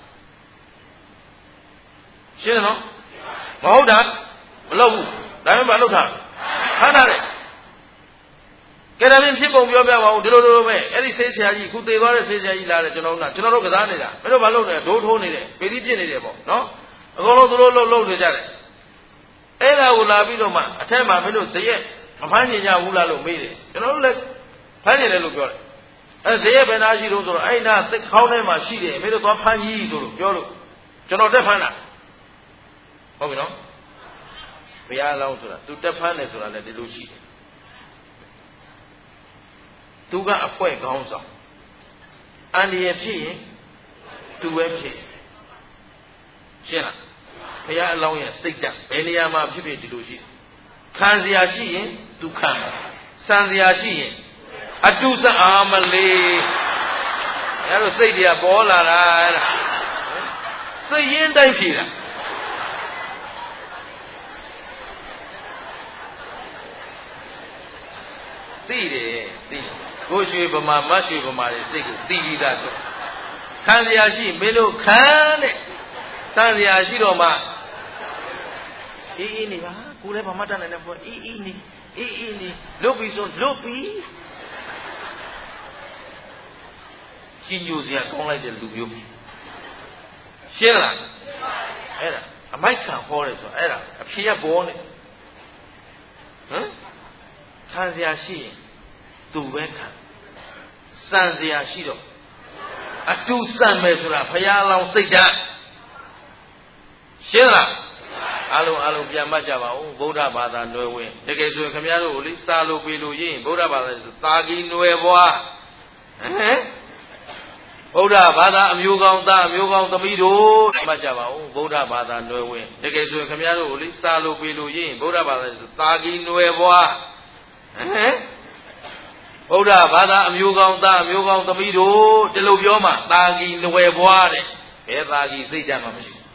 ရှင်းတယ်နော်မဟုတ်တာမလုပ်ဘူးဒါပေမဲ့မလုပ်တာဖမ်းထားတယ်ကဲဒါဖြင့်ဖြစ်ပုံပြောပြပါဦးဒီလိုလိုပဲအဲ့ဒီဆေးဆရာကြီးခုသေသွားတဲ့ဆေးဆရာကြီးလာတယ်ကျွန်တော်တို့ကကျွန်တော်တို့ကစားနေတာမင်းတို့ဘာလုပ်နေလဲဒိုးထိုးနေတယ်ပေတိပြစ်နေတယ်ပေါ့နော်အကုန်လုံးသူတို့လှုပ်လှုပ်နေကြတယ်အဲ့ဒါကိုလာပြီးတော့မှအထက်မှာမင်းတို့ဇရက်မဖမ်းညင်ကြဘူးလားလို့မေးတယ်ကျွန်တော်တို့လည်းဖမ်းညင်တယ်လို့ပြောတယ်အဲဇရက်ဘယ်နာရှိတော့ဆိုတော့အဲ့နာသစ်ခေါင်းထဲမှာရှိတယ်မင်းတို့သွားဖမ်းကြီးဆိုလို့ပြောလို့ကျွန်တော်တက်ဖမ်းတာဟုတ်ပြီနော်ဘုရားလောင်းဆိုတာသူတက်ဖမ်းတယ်ဆိုတာလည်းဒီလိုရှိတယ်သူကအဖွဲခေါင်းဆောင်အန္တရာယ်ဖြစ်ရင်သူပဲဖြစ်ရှင်းလားဘုရားအလောင်းရဲ့စိတ်ဓာတ်ဘယ်နေရာမှာဖြစ်ဖြစ်ဒီလိုရှိခံစရာရှိရင်သူခံ san sia shi yin atu sa amale ya lo sai dia bo la da ai da sai yin dai phi da ti de ti ko shwe bama ma shwe bama de sai ko ti bi da to khan sia shi me lo khan de san sia shi do ma e e ni ba ko le bama ta ne ne bo e e ni e e ni lo bi so lo biကြီးညိုစရာကောင်းလိုက်တဲ့လူမျိုးရှင်းလားအဲ့ဒါအမိုက်ခံဟောတယ်ဆိုအဲ့ဒါအဖြေရဘောနဲ့ဟမ်ခံစရာရှိရင်သူပဲခံစံစရာရှိတော့အတူစံမယ်ဆိုတာဘုရားလောင်းစိတ်ဓာတ်ရှင်းလားအလုံးအလုံးပြန်မှတ်ကြပါဦးဗုဒ္ဓဘာသာနွယ်ဝင်တကယ်ဆိုရင်ခင်ဗျားတို့ကိုလေစာလို့ပြေလို့ရရင်ဗုဒ္ဓဘာသာသာဂီနွယ်ဘွားဟမ်ဗုဒ္ဓဘာသာအမျိုးကောင်းသားအမျိုးကောင်းသမီးတို့မှတ်ကြပါဦးဗုဒ္ဓဘာသာနွယ်ဝင်တကယ်ဆိုရင်ခင်ဗျားတို့ကိုလေစာလို့ပြေလို့ရရင်ဗုဒ္ဓဘာသာသာဂီနွယ်ဘွားဟမ်ဗုဒ္ဓဘာသာအမျိုးကောင်းသားအမျိုးကောင်းသမီးတို့ဒီလိုပြောမှသာဂီနွယ်ဘွားတဲ့ဘယ်သာဂီစိတ်ဓာတ်မှမရှိဘူး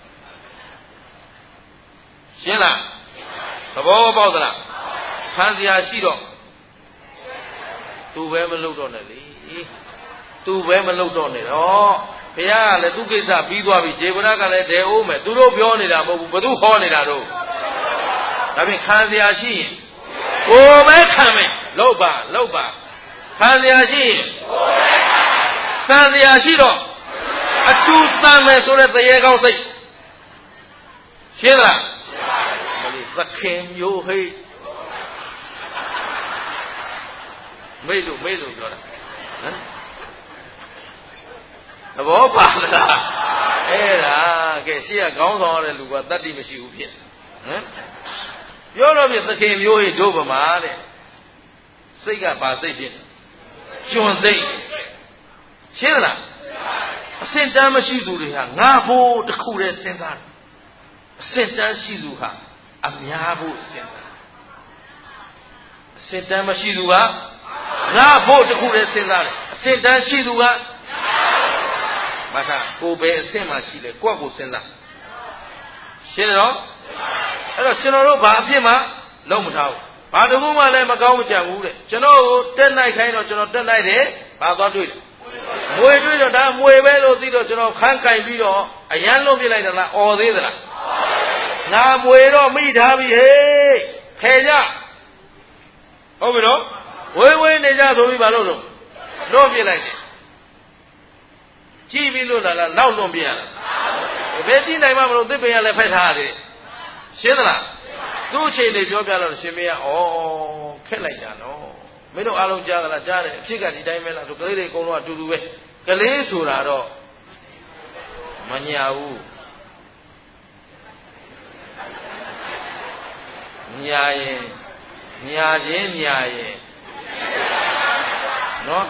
ရှင်းလားသဘောပေါက်သလားခံစရာရှိတော့သူပဲမလုပ်တော့နဲ့လေသူပဲမလုပ်တော့နဲ့တော့ဘုရားကလည်းသူကိစ္စပြီးသွားပြီဂျေဗရကလည်းဒဲအိုးမယ်သူတို့ပြောနေတာမဟုတ်ဘူးဘသူဟောနေတာတော့ဒါဖြင့်ခံစရာရှိရင်ကိုယ်ပဲခံမယ်လုပ်ပါလုပ်ပါခံစရာရှိရင်စံစရာရှိတော့အတူတမ်းမယ်ဆိုတဲ့တရေကောင်းစိတ်ရှင်းလားမလေးသခင်မျိုးဟိတ်မေ့လို့မေ့လို့ပြောတာဟမ်သဘောပါလားအဲ့ဒါကဲရှေ့ကခေါင်းဆောင်ရတဲ့လူကတတ္တိမရှိဘူးဖြစ်ဟမ်ပြောတော့ပြသခင်မျိုးဟိတ်တို့ဗမာတဲ့စိတ်ကဘာစိတ်ဖြစ်ကျွန်းစိတ်ရှင်းလားအစင်တမ်းမရှိသူတွေဟာငါဖို့တခုတည်းစဉ်းစားတယ်အစင်တမ်းရှိသူဟာအများဖို့စဉ်းစားအစင်တမ်းမရှိသူကငါဖို့တခုတည်းစဉ်းစားတယ်အစင်တမ်းရှိသူကမထာကိုယ်ပဲအဆင့်မှရှိလေကိုယ့်ကိုစဉ်းစားရှင်းတော့အဲ့တော့ကျွန်တော်တို့ဘာအဖြစ်မှလုံးမထားဘူးဘာတခုမှလည်းမကောင်းမကြံဘူးတဲ့ကျွန်တော်ကိုတက်နိုင်ခိုင်းတော့ကျွန်တော်တက်နိုင်တယ်ဘာသွားတွေ့တယ်မွေတွေ့တော့ဒါမွေပဲလို့သိတော့ကျွန်တော်ခန်းကင်ပြီးတော့အရန်လုံးပြလိုက်တာလားអော်သေးသလားငါမွေတော့မိထားပြီဟေးခဲကြဟုတ်ပြီနော်ဝေးဝေးနေကြဆိုပြီးဘာလို့လို့လွတ်ပြလိုက်တယ်ကြည့်ပြီးလို့လားနောက်လွန်ပြရတာဘယ်ကြည့်နိုင်မှမလို့သစ်ပင်ရလည်းဖက်ထားရတယ်ရှင်းသလားသူ့အချိန်လေးပြောပြတော့ရှင်မင်းကဩခက်လိုက်တာနော်မင်းတို့အားလုံးကြားသလားကြားတယ်အဖြစ်ကဒီတိုင်းပဲလားဆိုကလေးတွေအကုန်လုံးအတူတူပဲကလေးဆိုတာတော့မညာဘူးညာရင်ညာချင်းညာရင်နော်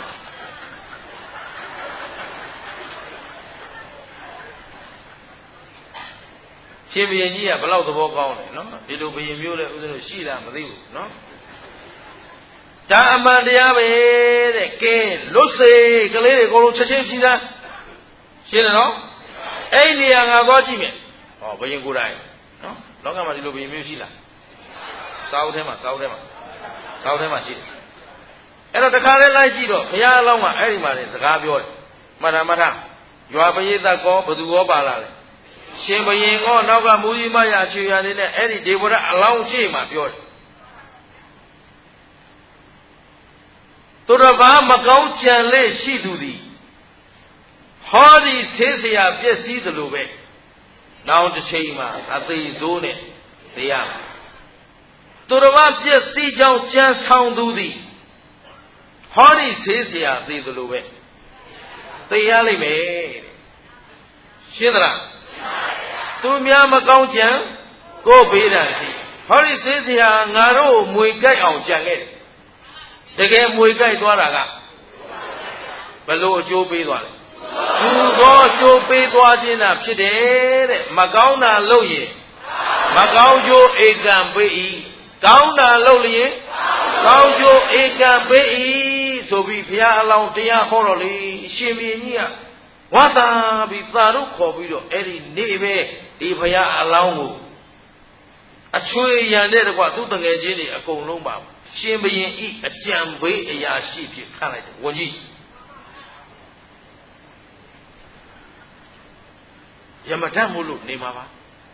ရှင်ဘုရင်ကြီးကဘလောက်သဘောကောင်းလဲနော်ဒီလိုဘုရင်မျိုးလဲဥစဉ်လို့ရှိလားမသိဘူးနော်ဒါအမှန်တရားပဲတဲ့ကဲလွတ်စေကလေးတွေအကုန်လုံးချက်ချင်းဖြီးသားရှင်းတယ်နော်အဲ့ဒီနေရာငါသွားကြည့်မယ်ဟောဘုရင်ကိုယ်တိုင်နော်လောကမှာဒီလိုဘုရင်မျိုးရှိလားစာအုပ်ထဲမှာစာအုပ်ထဲမှာစာအုပ်ထဲမှာရှိတယ်အဲ့တော့တခါလဲလိုက်ကြည့်တော့ဘုရားအလောင်းကအဲ့ဒီမှာနေစကားပြောတယ်မှတ်တာမှတ်တာရွာပရိသတ်ကောဘသူကောပါလာလဲရှင်ဘုရင်ကောနောက်ကမူကြီးမရချွေရလေးနဲ့အဲ့ဒီဒေဝရအလောင်းရှိမှပြောတယ်သူတော်ဘာမကောင်းကြံလေရှိသူသည်ဟောဒီဆေးစရာပျက်စီးသလိုပဲနောက်တစ်ချိန်မှာအသေးဆိုးနဲ့သိရမှာသူတော်ဘာပျက်စီးကြောင်းကြံဆောင်သူသည်ဟောဒီဆေးစရာသိသလိုပဲသိရလိမ့်မယ်ရှင်းသလားသူများမကောင်းကြံကိုယ်ပေးတာရှိဟောဒီဆေးစရာငါတို့မွေကြိုက်အောင်ကြံခဲ့တယ်တကယ်မွေကြိုက်သွားတာကဘလို့အကျိုးပေးသွားတယ်သူသောအကျိုးပေးသွားခြင်းသာဖြစ်တယ်တဲ့မကောင်းတာလုပ်ရင်မကောင်းကျိုးဧကံပေး၏ကောင်းတာလုပ်လျင်ကောင်းကျိုးဧကံပေး၏ဆိုပြီးဘုရားအလောင်းတရားဟောတော်လေရှင်ဘုရင်ကြီးကဝါသာပြီးသာတို့ခေါ်ပြီးတော့အဲ့ဒီနေ့ပဲဒီဘုရားအလောင်းကိုအချွေရန်တဲ့တကွသူ့တငယ်ချင်းတွေအကုန်လုံးပါရှင်ဘုရင်ဤအကြံပေးအရာရှိဖြစ်ခန့်လိုက်တယ်ဝန်ကြီးယမထမို့လို့နေမှာပါ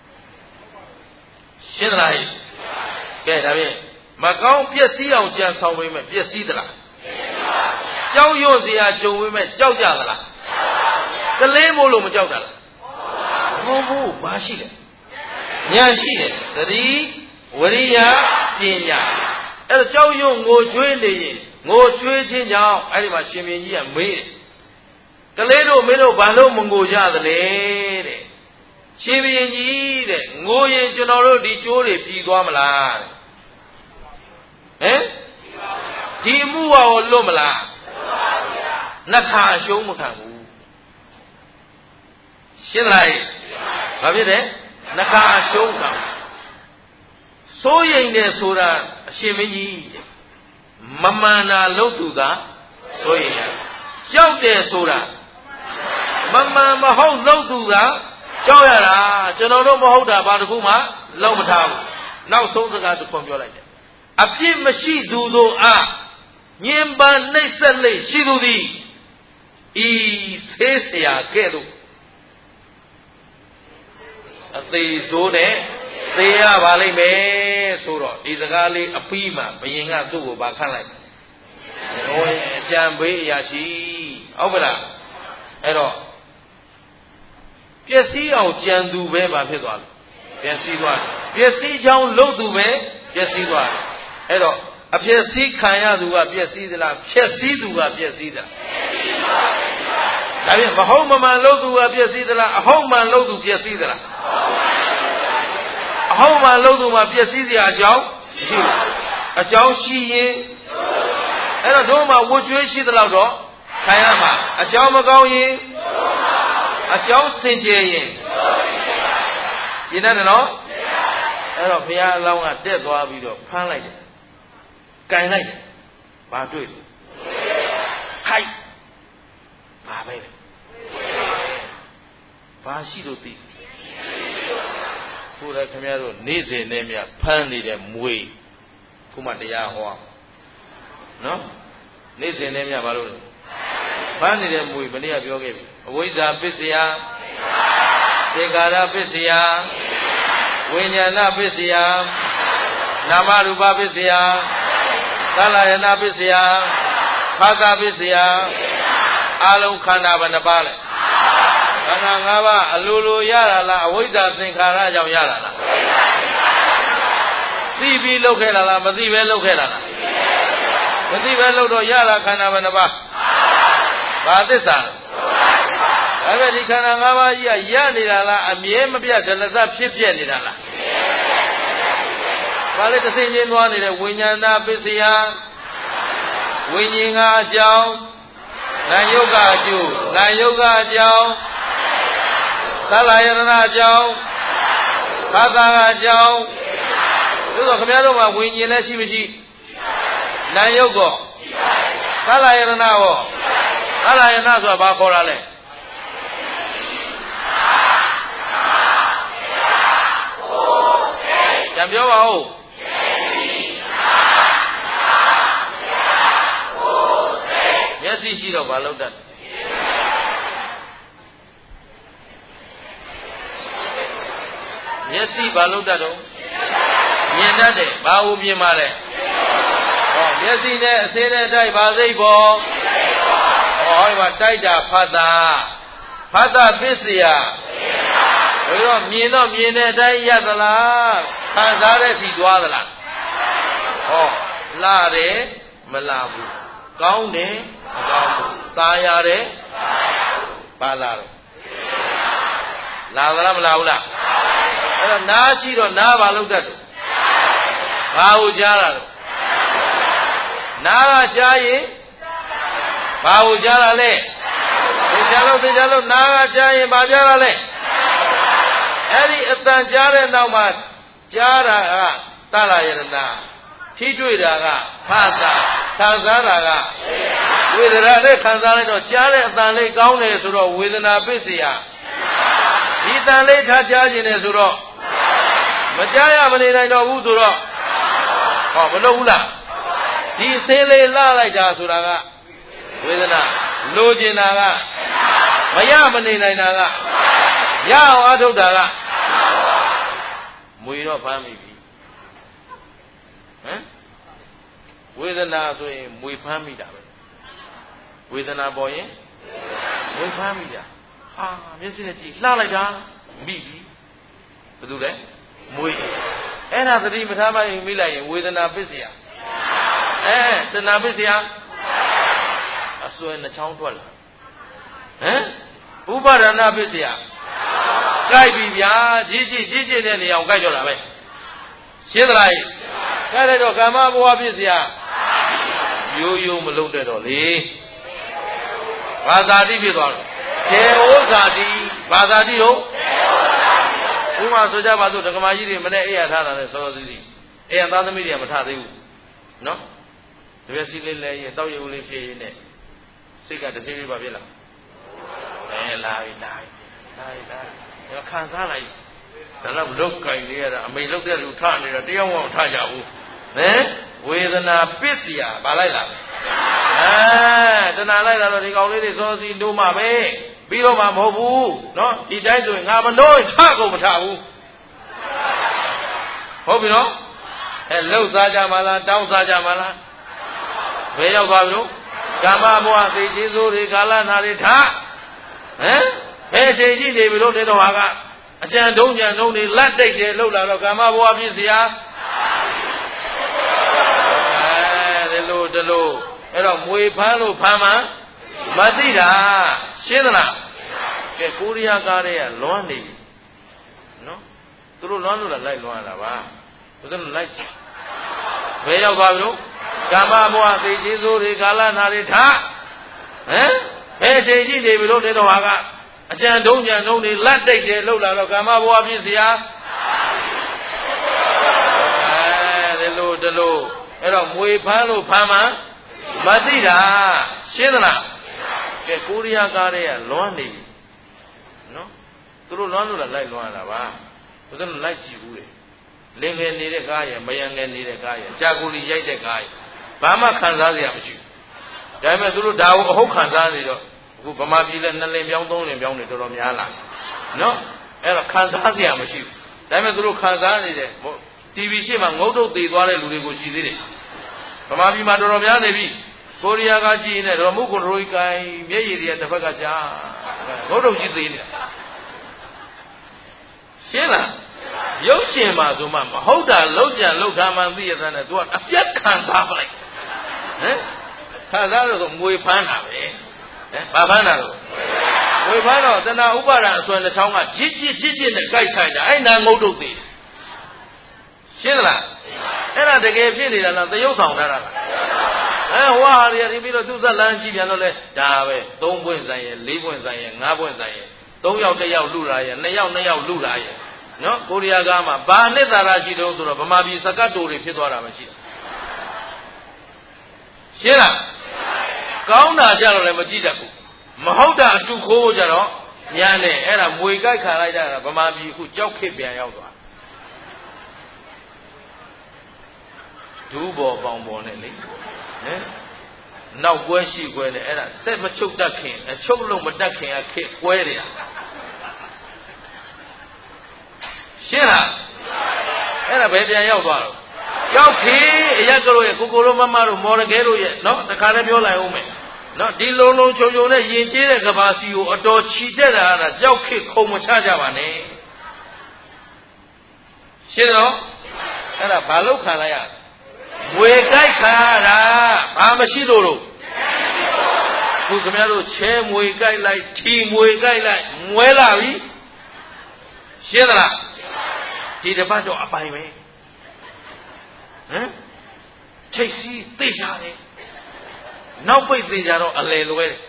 ရှင်းသလားကဲဒါဖြင့်မကောင်းပျက်စီးအောင်ကြံဆောင်ပေးမယ်ပျက်စီးသလားကြောက်ရွံ့စရာကြုံပေးမယ်ကြောက်ကြသလားကလေးမို့လို့မကြောက်တာလားမဟုတ်ဘူးဘာရှိလဲဉာဏ်ရှိတယ်သတိဝရိယပညာအဲ့တော့ကြောက်ရွံ့ငိုကြွေးနေရင်ငိုကြွေးခြင်းကြောင့်အဲ့ဒီမှာရှင်ဘုရင်ကြီးကမေးတယ်ကလေးတို့မင်းတို့ဘာလို့မငိုကြသလဲတဲ့ရှင်ဘုရင်ကြီးတဲ့ငိုရင်ကျွန်တော်တို့ဒီကျိုးတွေပြီးသွားမလားတဲ့ဟမ်ဒီအမှုရောလွတ်မလားနှခါရှုံးမခံဘူးရှင်းလားဘာဖြစ်လဲနှခါရှုံးခံစိုးရိမ်တယ်ဆိုတာအရှင်မင်းကြီးမမှန်တာလို့သူကစိုးရိမ်ရကြောက်တယ်ဆိုတာမမှန်မဟုတ်လို့သူကကြောက်ရတာကျွန်တော်တို့မဟုတ်တာဘာတခုမှလောက်မထားဘူးနောက်ဆုံးစကားတစ်ခွန်းပြောလိုက်တယ်အပြစ်မရှိသူတို့အားညင်ပန်းနှိပ်စက်လိရှိသူသည်ဤဆေးဆရာကဲ့သို့အသေးစိုးနဲ့သေရပါလိမ့်မယ်ဆိုတော့ဒီစကားလေးအပြီးမှဘုရင်ကသူ့ကိုဗာခန့်လိုက်ဟိုအကြံပေးအရာရှိဟုတ်ပလားအဲ့တော့ပျက်စီးအောင်ကြံသူပဲဗာဖြစ်သွားတယ်ပျက်စီးသွားတယ်ပျက်စီးချောင်းလုပ်သူပဲပျက်စီးသွားတယ်အဲ့တော့အပျက်စီးခံရသူကပျက်စီးသလားဖျက်စီးသူကပျက်စီးသလားဒါဖြင့်မဟုတ်မမှန်လုပ်သူကပျက်စီးသလားအဟုတ်မှန်လုပ်သူပျက်စီးသလားအဟုတ်မှန်လုပ်သူမှာပျက်စီးစရာအကြောင်းရှိတယ်အကြောင်းရှိရင်အဲ့တော့တို့မှာဝှကျွေးရှိသလောက်တော့ခံရမှာအကြောင်းမကောင်းရင်အကြောင်းစင်ကြယ်ရင်ရှင်းတယ်နော်အဲ့တော့ဘုရားအလောင်းကတက်သွားပြီးတော့ဖမ်းလိုက်တယ်ကန်လိုက်တယ်ဘာတွေ့လဲခိုက်ဘာပဲလဲဘာရှိလို့သိခုလည်းခင်ဗျားတို့နေ့စဉ်နဲ့မြဖမ်းနေတဲ့မွေခုမှတရားဟောနော်နေ့စဉ်နဲ့မြဘာလို့လဲဖမ်းနေတဲ့မွေမနေ့ကပြောခဲ့ပြီအဝိဇ္ဇာပစ္စယသင်္ခါရပစ္စယဝိညာဏပစ္စယနာမရူပပစ္စယသလယနာပစ္စယဖာသာပစ္စယအလုံးခန္ဓာဘယ်နှပါလဲခန္ဓာ၅ပါးအလိုလိုရတာလားအဝိဇ္ဇာသင်္ခါရကြောင့်ရတာလားသိပြီးလုပ်ခဲ့တာလားမသိပဲလုပ်ခဲ့တာလားမသိပဲလုပ်တော့ရတာခန္ဓာဘယ်နှပါဘာသစ္စာလဲဒါပဲဒီခန္ဓာ၅ပါးကြီးကရနေတာလားအမြဲမပြတ်ဒလစဖြစ်ပြနေတာလားဘာလဲတစ်စိမ့်ချင်းသွားနေတဲ့ဝိညာဏပစ္စယဝိညာဉ်ကအကြောင်းနာယုတ်ကအကျိုးနာယုတ်ကအကြောင်းသလယရဏအကြောင်းသာသာကအကြောင်းသို့သောခင်ဗျားတို့မှာဝိညာဉ်လည်းရှိမရှိနာယုတ်ကောသလယရဏကောသလယရဏဆိုတာဘာခေါ်တာလဲကြံပြောပါဦးမျက်စိရှိတော့ဘာလုပ်တတ်မျက်စိဘာလုပ်တတ်တော့မြင်တတ်တယ်ဘာလို့မြင်ပါလဲဟောမျက်စိနဲ့အစင်းနဲ့တိုက်ပါစိတ်ပေါ်ဟောဒီမှာတိုက်တာဖတ်တာဖတ်တာပစ္စယဘယ်တော့မြင်တော့မြင်တဲ့အတိုင်းရသလားခံစားတဲ့စီသွားသလားဟောလာတယ်မလာဘူးကောင်းတယ်မကောင်းဘူးตายရတယ်ပါလာတော့လာသလားမလာဘူးလားအဲ့တော့နားရှိတော့နားဘာလုပ်တတ်တယ်ဘာကိုကြားတာလဲနားကကြားရင်ဘာကိုကြားတာလဲသိကြလို့သိကြလို့နားကကြားရင်ဘာကြားတာလဲအဲ့ဒီအတန်ကြားတဲ့နောက်မှာကြားတာကသလယရဏထထိတွေ့တာကဖာသာခံစားတာကဝေဒနာနဲ့ခံစားလိုက်တော့ကြားတဲ့အတန်လေးကောင်းတယ်ဆိုတော့ဝေဒနာပစ္စယဒီတန်လေးထားကြားခြင်းနဲ့ဆိုတော့မကြားရမနေနိုင်တော့ဘူးဆိုတော့ဟောမလုပ်ဘူးလားဒီစင်းလေးလှလိုက်တာဆိုတာကဝေဒနာလိုချင်တာကမရမနေနိုင်တာကရအောင်အထုတ်တာကမွေတော့ဖမ်းမိပြီဟမ်ဝေဒနာဆိုရင်မွေဖမ်းမိတာပဲဝေဒနာပေါ်ရင်မွေဖမ်းမိတာဟာမျက်စိနဲ့ကြည့်လှလိုက်တာမိပြီဘယ်သူလဲမွေအဲ့ဒါသတိမထားမှရင်မိလိုက်ရင်ဝေဒနာပစ္စယအဲတဏှာပစ္စယအစွဲနှချောင်းထွက်လာဟမ်ဥပါဒနာပစ္စယကြိုက်ပြီဗျာကြီးကြီးကြီးကြီးတဲ့နေအောင်ကြိုက်တော့တာပဲရှင်းသလားကြိုက်လိုက်တော့ကာမဘဝပစ္စယရိုးရိုးမလုံးတဲ့တော့လေဘာသာတိဖြစ်သွားတော့တေဩဇာတိဘာသာတိဟုတ်ဥမာဆိုကြပါစို့ဒကမာကြီးတွေမနဲ့အိယာထားတာနဲ့စောစောစီးစီးအိယာသားသမီးတွေကမထသေးဘူးနော်တပည့်စီလေးလဲရင်တောက်ရုပ်လေးဖြစ်ရင်နဲ့စိတ်ကတဖြည်းဖြည်းပါဖြစ်လာအဲလာပြီလာပြီလာပြီလာပြီခံစားလိုက်ဒါတော့လုတ်ကြိုင်နေရတာအမိန်လုတ်တဲ့လူထနေတာတယောက်မှမထကြဘူးဟမ်ဝေဒနာပစ္စယဘာလိုက်လာအဲတဏှာလိုက်လာတော့ဒီကောင်လေးတွေစောစီးတို့မှပဲပြီးတော့မှမဟုတ်ဘူးနော်ဒီတိုင်းဆိုရင်ငါမလို့ထကုန်မထဘူးဟုတ်ပြီနော်အဲလှုပ်စားကြမှာလားတောင်းစားကြမှာလားဘယ်ရောက်သွားပြီလို့ကာမဘဝသိကျေးဇူးတွေကာလနာတွေထဟမ်ဘယ်ချိန်ရှိနေပြီလို့နေတော့ဟာကအကြံတုံးကြံတုံးတွေလက်တိတ်တယ်လှုပ်လာတော့ကာမဘဝဖြစ်เสียအဲဒီလိုဒီလိုအဲ့တော့မွေဖမ်းလို့ဖမ်းမှမသိတာရှင်းသလားကဲကိုရီးယားကားတွေကလွမ်းနေပြီနော်သူတို့လွမ်းလို့လိုက်လွမ်းရတာပါဘုရားတို့လိုက်ဘယ်ရောက်သွားပြီလို့ကာမဘဝသိကျေးဇူးတွေကာလနာတွေထဟမ်ဘယ်ချိန်ရှိနေပြီလို့နေတော့ဟာကအကြံတုံးကြံတုံးတွေလက်တိတ်တယ်လှုပ်လာတော့ကာမဘဝဖြစ်เสียအဲဒီလိုဒီလိုအဲ့တော့မွေဖမ်းလို့ဖမ်းမှမသိတာရှင်းသလားကဲကိုရီးယားကားတွေကလွမ်းနေပြီနော်သူတို့လွမ်းလို့လိုက်လွမ်းရတာပါဘုရားတို့လိုက်ကြည့်ဘူးလေလင်ငယ်နေတဲ့ကားရယ်မယံငယ်နေတဲ့ကားရယ်ကြာကိုလီရိုက်တဲ့ကားရယ်ဘာမှခံစားစရာမရှိဘူးဒါပေမဲ့သူတို့ဒါကိုအဟုတ်ခံစားနေတော့အခုဗမာပြည်လည်းနှစ်လင်ပြောင်းသုံးလင်ပြောင်းနေတော်တော်များလာနော်အဲ့တော့ခံစားစရာမရှိဘူးဒါပေမဲ့သူတို့ခံစားနေတယ်တီဗီရှေ့မှာငုတ်တုတ်သေးသွားတဲ့လူတွေကိုရှိသေးတယ်ဗမာပြည်မှာတော်တော်များနေပြီကိုရီးယားကကြည့်နေတော့မုတ်ကွန်ထရိုကြီးကိုင်းမျက်ရည်တွေကတစ်ဖက်ကကြားငုတ်တုတ်ကြီးသေးနေတာရှင်းလားရုပ်ရှင်မှာဆိုမှမဟုတ်တာလောက်ကြံလောက်ထားမှသိရတဲ့နဲ့ तू ကအပြတ်ခံစားပလိုက်ဟမ်ခံစားလို့ဆိုမွေဖမ်းတာပဲဟမ်ဘာဖမ်းတာလို့မွေဖမ်းတော့တဏှာဥပါဒံအစွဲတစ်ချောင်းကကြစ်ကြစ်ကြစ်ကြစ်နဲ့ကြိုက်ဆိုင်တာအဲ့နာငုတ်တုတ်သေးတယ်ရှင်းလားအဲ့ဒါတကယ်ဖြစ်နေတာလားသရုပ်ဆောင်ထားတာလားအဲဟွာရီရီပြီးတော့သူ့ဇက်လန်းကြည့်ပြန်တော့လဲဒါပဲသုံးပွင့်ဆိုင်ရယ်လေးပွင့်ဆိုင်ရယ်ငါးပွင့်ဆိုင်ရယ်သုံးယောက်တစ်ယောက်လူတာရယ်နှစ်ယောက်နှစ်ယောက်လူတာရယ်နော်ကိုရီးယားကားမှာဘာနှစ်သာရရှိတော့ဆိုတော့ဗမာပြည်စကတ်တိုတွေဖြစ်သွားတာမရှိဘူးရှင်းလားကောင်းတာကြတော့လည်းမကြည့်တတ်ဘူးမဟုတ်တာအတူခိုးကြတော့ညာနဲ့အဲ့ဒါမွေကြိုက်ခံလိုက်ကြတာဗမာပြည်အခုကြောက်ခစ်ပြန်ရောက်သွားဒူးပေါ်ပေါင်ပေါ်နဲ့လေဟမ်နောက်ကွဲရှိကွဲနဲ့အဲ့ဒါဆက်မချုပ်တတ်ခင်အချုပ်လုံးမတတ်ခင်အခစ်ကွဲတယ်ရှင်းလားအဲ့ဒါဘယ်ပြန်ရောက်သွားတော့ကြောက်ခေအရက်ကလို့ရဲ့ကိုကိုလိုမမတို့မော်ရကဲတို့ရဲ့နော်တခါလည်းပြောလိုက်အောင်မယ်နော်ဒီလုံးလုံးချုံချုံနဲ့ယဉ်ကျေးတဲ့ကဘာစီကိုအတော်ချီတက်တာကကြောက်ခေခုံမချကြပါနဲ့ရှင်းတော့အဲ့ဒါဘာလို့ခံလိုက်ရဝေကြိုက်ခါတာဘာမရှိလို့လို့ခုခင်ဗျားတို့ချဲမွေကြိုက်လိုက်ထီမွေကြိုက်လိုက်မွဲလာပြီရှင်းသလားဒီတပတ်တော့အပိုင်ပဲဟမ်ထိတ်စီးသိကြတယ်နောက်ပိတ်သိကြတော့အလယ်လွဲတယ်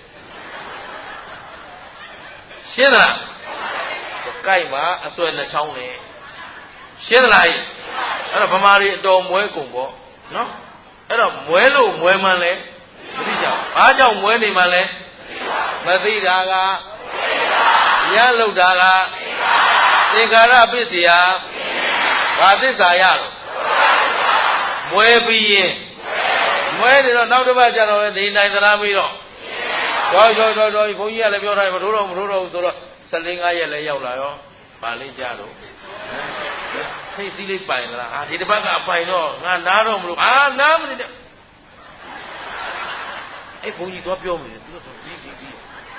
ရှင်းသလားကြိုက်မှာအစွဲနှချောင်းနဲ့ရှင်းသလားအဲ့တော့ဗမာတွေအတော်မွဲကုန်ပေါ့နော်အဲ့တော့မွဲလို့မွဲမှန်းလဲမသိကြဘူးဘာကြောင့်မွဲနေမှလဲမသိတာကရလောက်တာကသင်္ခါရပစ္စယဘာသစ္စာရတော့မွဲပြီးရင်မွဲနေတော့နောက်တစ်ပတ်ကျတော့ဒီနိုင်သလားပြီးတော့တော်တော်တော်တော်ဘုန်းကြီးကလည်းပြောထားတယ်မထိုးတော့မထိုးတော့ဘူးဆိုတော့ဆယ်လေးငါးရက်လည်းရောက်လာရောဗာလေးကြတော့စိတ်စည်းလေးပိုင်လားအာဒီတစ်ပတ်ကအပိုင်တော့ငါနားတော့မလို့အာနားမနေနဲ့အဲ့ဘုန်းကြီးတော့ပြောမယ်သူတို့ဒီဒီဒီ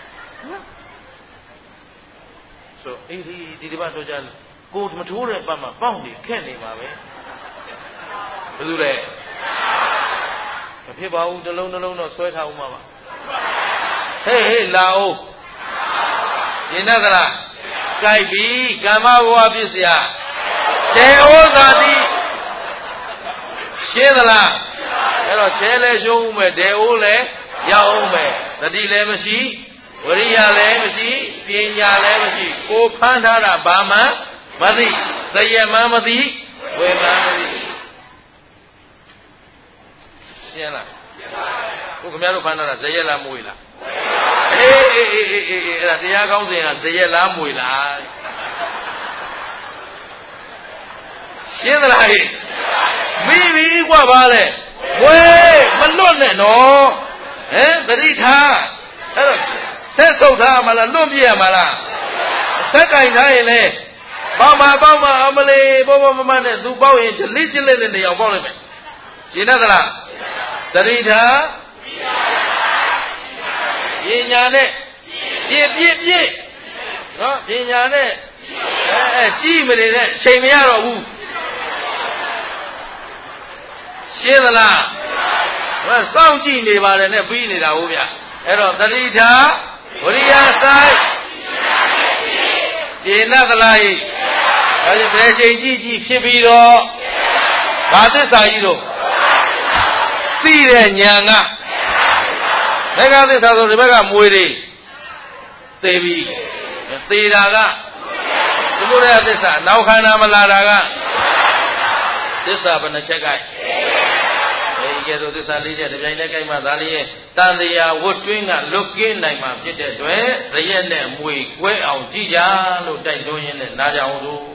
ဆိုအေးဒီဒီတစ်ပတ်တော့ကြာကိုမထိုးတဲ့ပတ်မှာပေါက်နေခက်နေပါပဲဘယ်သူလဲမဖြစ်ပါဘူးတစ်လုံးတစ်လုံးတော့ဆွဲထားဦးမှာပါဟေးဟေးလာအောင်ရှင်းသလားကြိုက်ပြီကမ္မဘဝပြည့်စရာတေဩဇာတိရှင်းသလားအဲ့တော့ရှဲလဲရှုံးဦးမယ်တေဩလဲရောက်ဦးမယ်သတိလည်းမရှိဝရိယလည်းမရှိပညာလည်းမရှိကိုဖမ်းထားတာဘာမှမသိဇယမမသိဝေမမသိရှင်းလားကိုခင်ဗျားတို့ဖမ်းထားတာဇယလားမွေလားအေးအေးအေးအေးအေးအဲ့ဒါတရားကောင်းစဉ်ကဇယလားမွေလားရှင်းသလားဟိမိပြီกว่าပါလေဝေးမလွတ်နဲ့နော်ဟမ်သတိထားအဲ့တော့ဆက်ဆုပ်ထားမလားလွတ်ပြရမလားဆက်ကင်ထားရင်လေပေါ့မပေါ့မအမလေးပေါ့ပေါ့မမနဲ့သူပေါ့ရင်လစ်ချစ်လက်နဲ့နေအောင်ပေါ့လိုက်မယ်ရှင်းသလားသတိထားပညာနဲ့ပြည့်ပြည့်ပြည့်နော်ပညာနဲ့အဲအဲကြည့်မနေနဲ့ချိန်မရတော့ဘူးရှင်းသလားဟောစောင့်ကြည့်နေပါတယ်နဲ့ပြီးနေတာဟုတ်ဗျအဲ့တော့သတိထားဝရိယဆိုင်ရှင်းသလားဟိဒါကြည့်ဘယ်ချိန်ကြည့်ကြည့်ဖြစ်ပြီးတော့ဘာသစ္စာကြီးတော့သိတဲ့ဉာဏ်ကဘယ်ကသစ္စာဆိုဒီဘက်ကမွေတွေသေပြီသေတာကဒီလိုတဲ့သစ္စာနောက်ခန္ဓာမလာတာကသစ္စာဘယ်နှချက်ကဲအဲဒီကဲဆိုသစ္စာလေးချက်တစ်ပြိုင်တည်းကြိုက်မှဒါလေးရဲ့တန်တရားဝတ်တွင်းကလွတ်ကင်းနိုင်မှာဖြစ်တဲ့အတွက်ဇရက်နဲ့မွေကွဲအောင်ကြည့်ကြလို့တိုက်တွန်းရင်းနဲ့နားကြအောင်လို့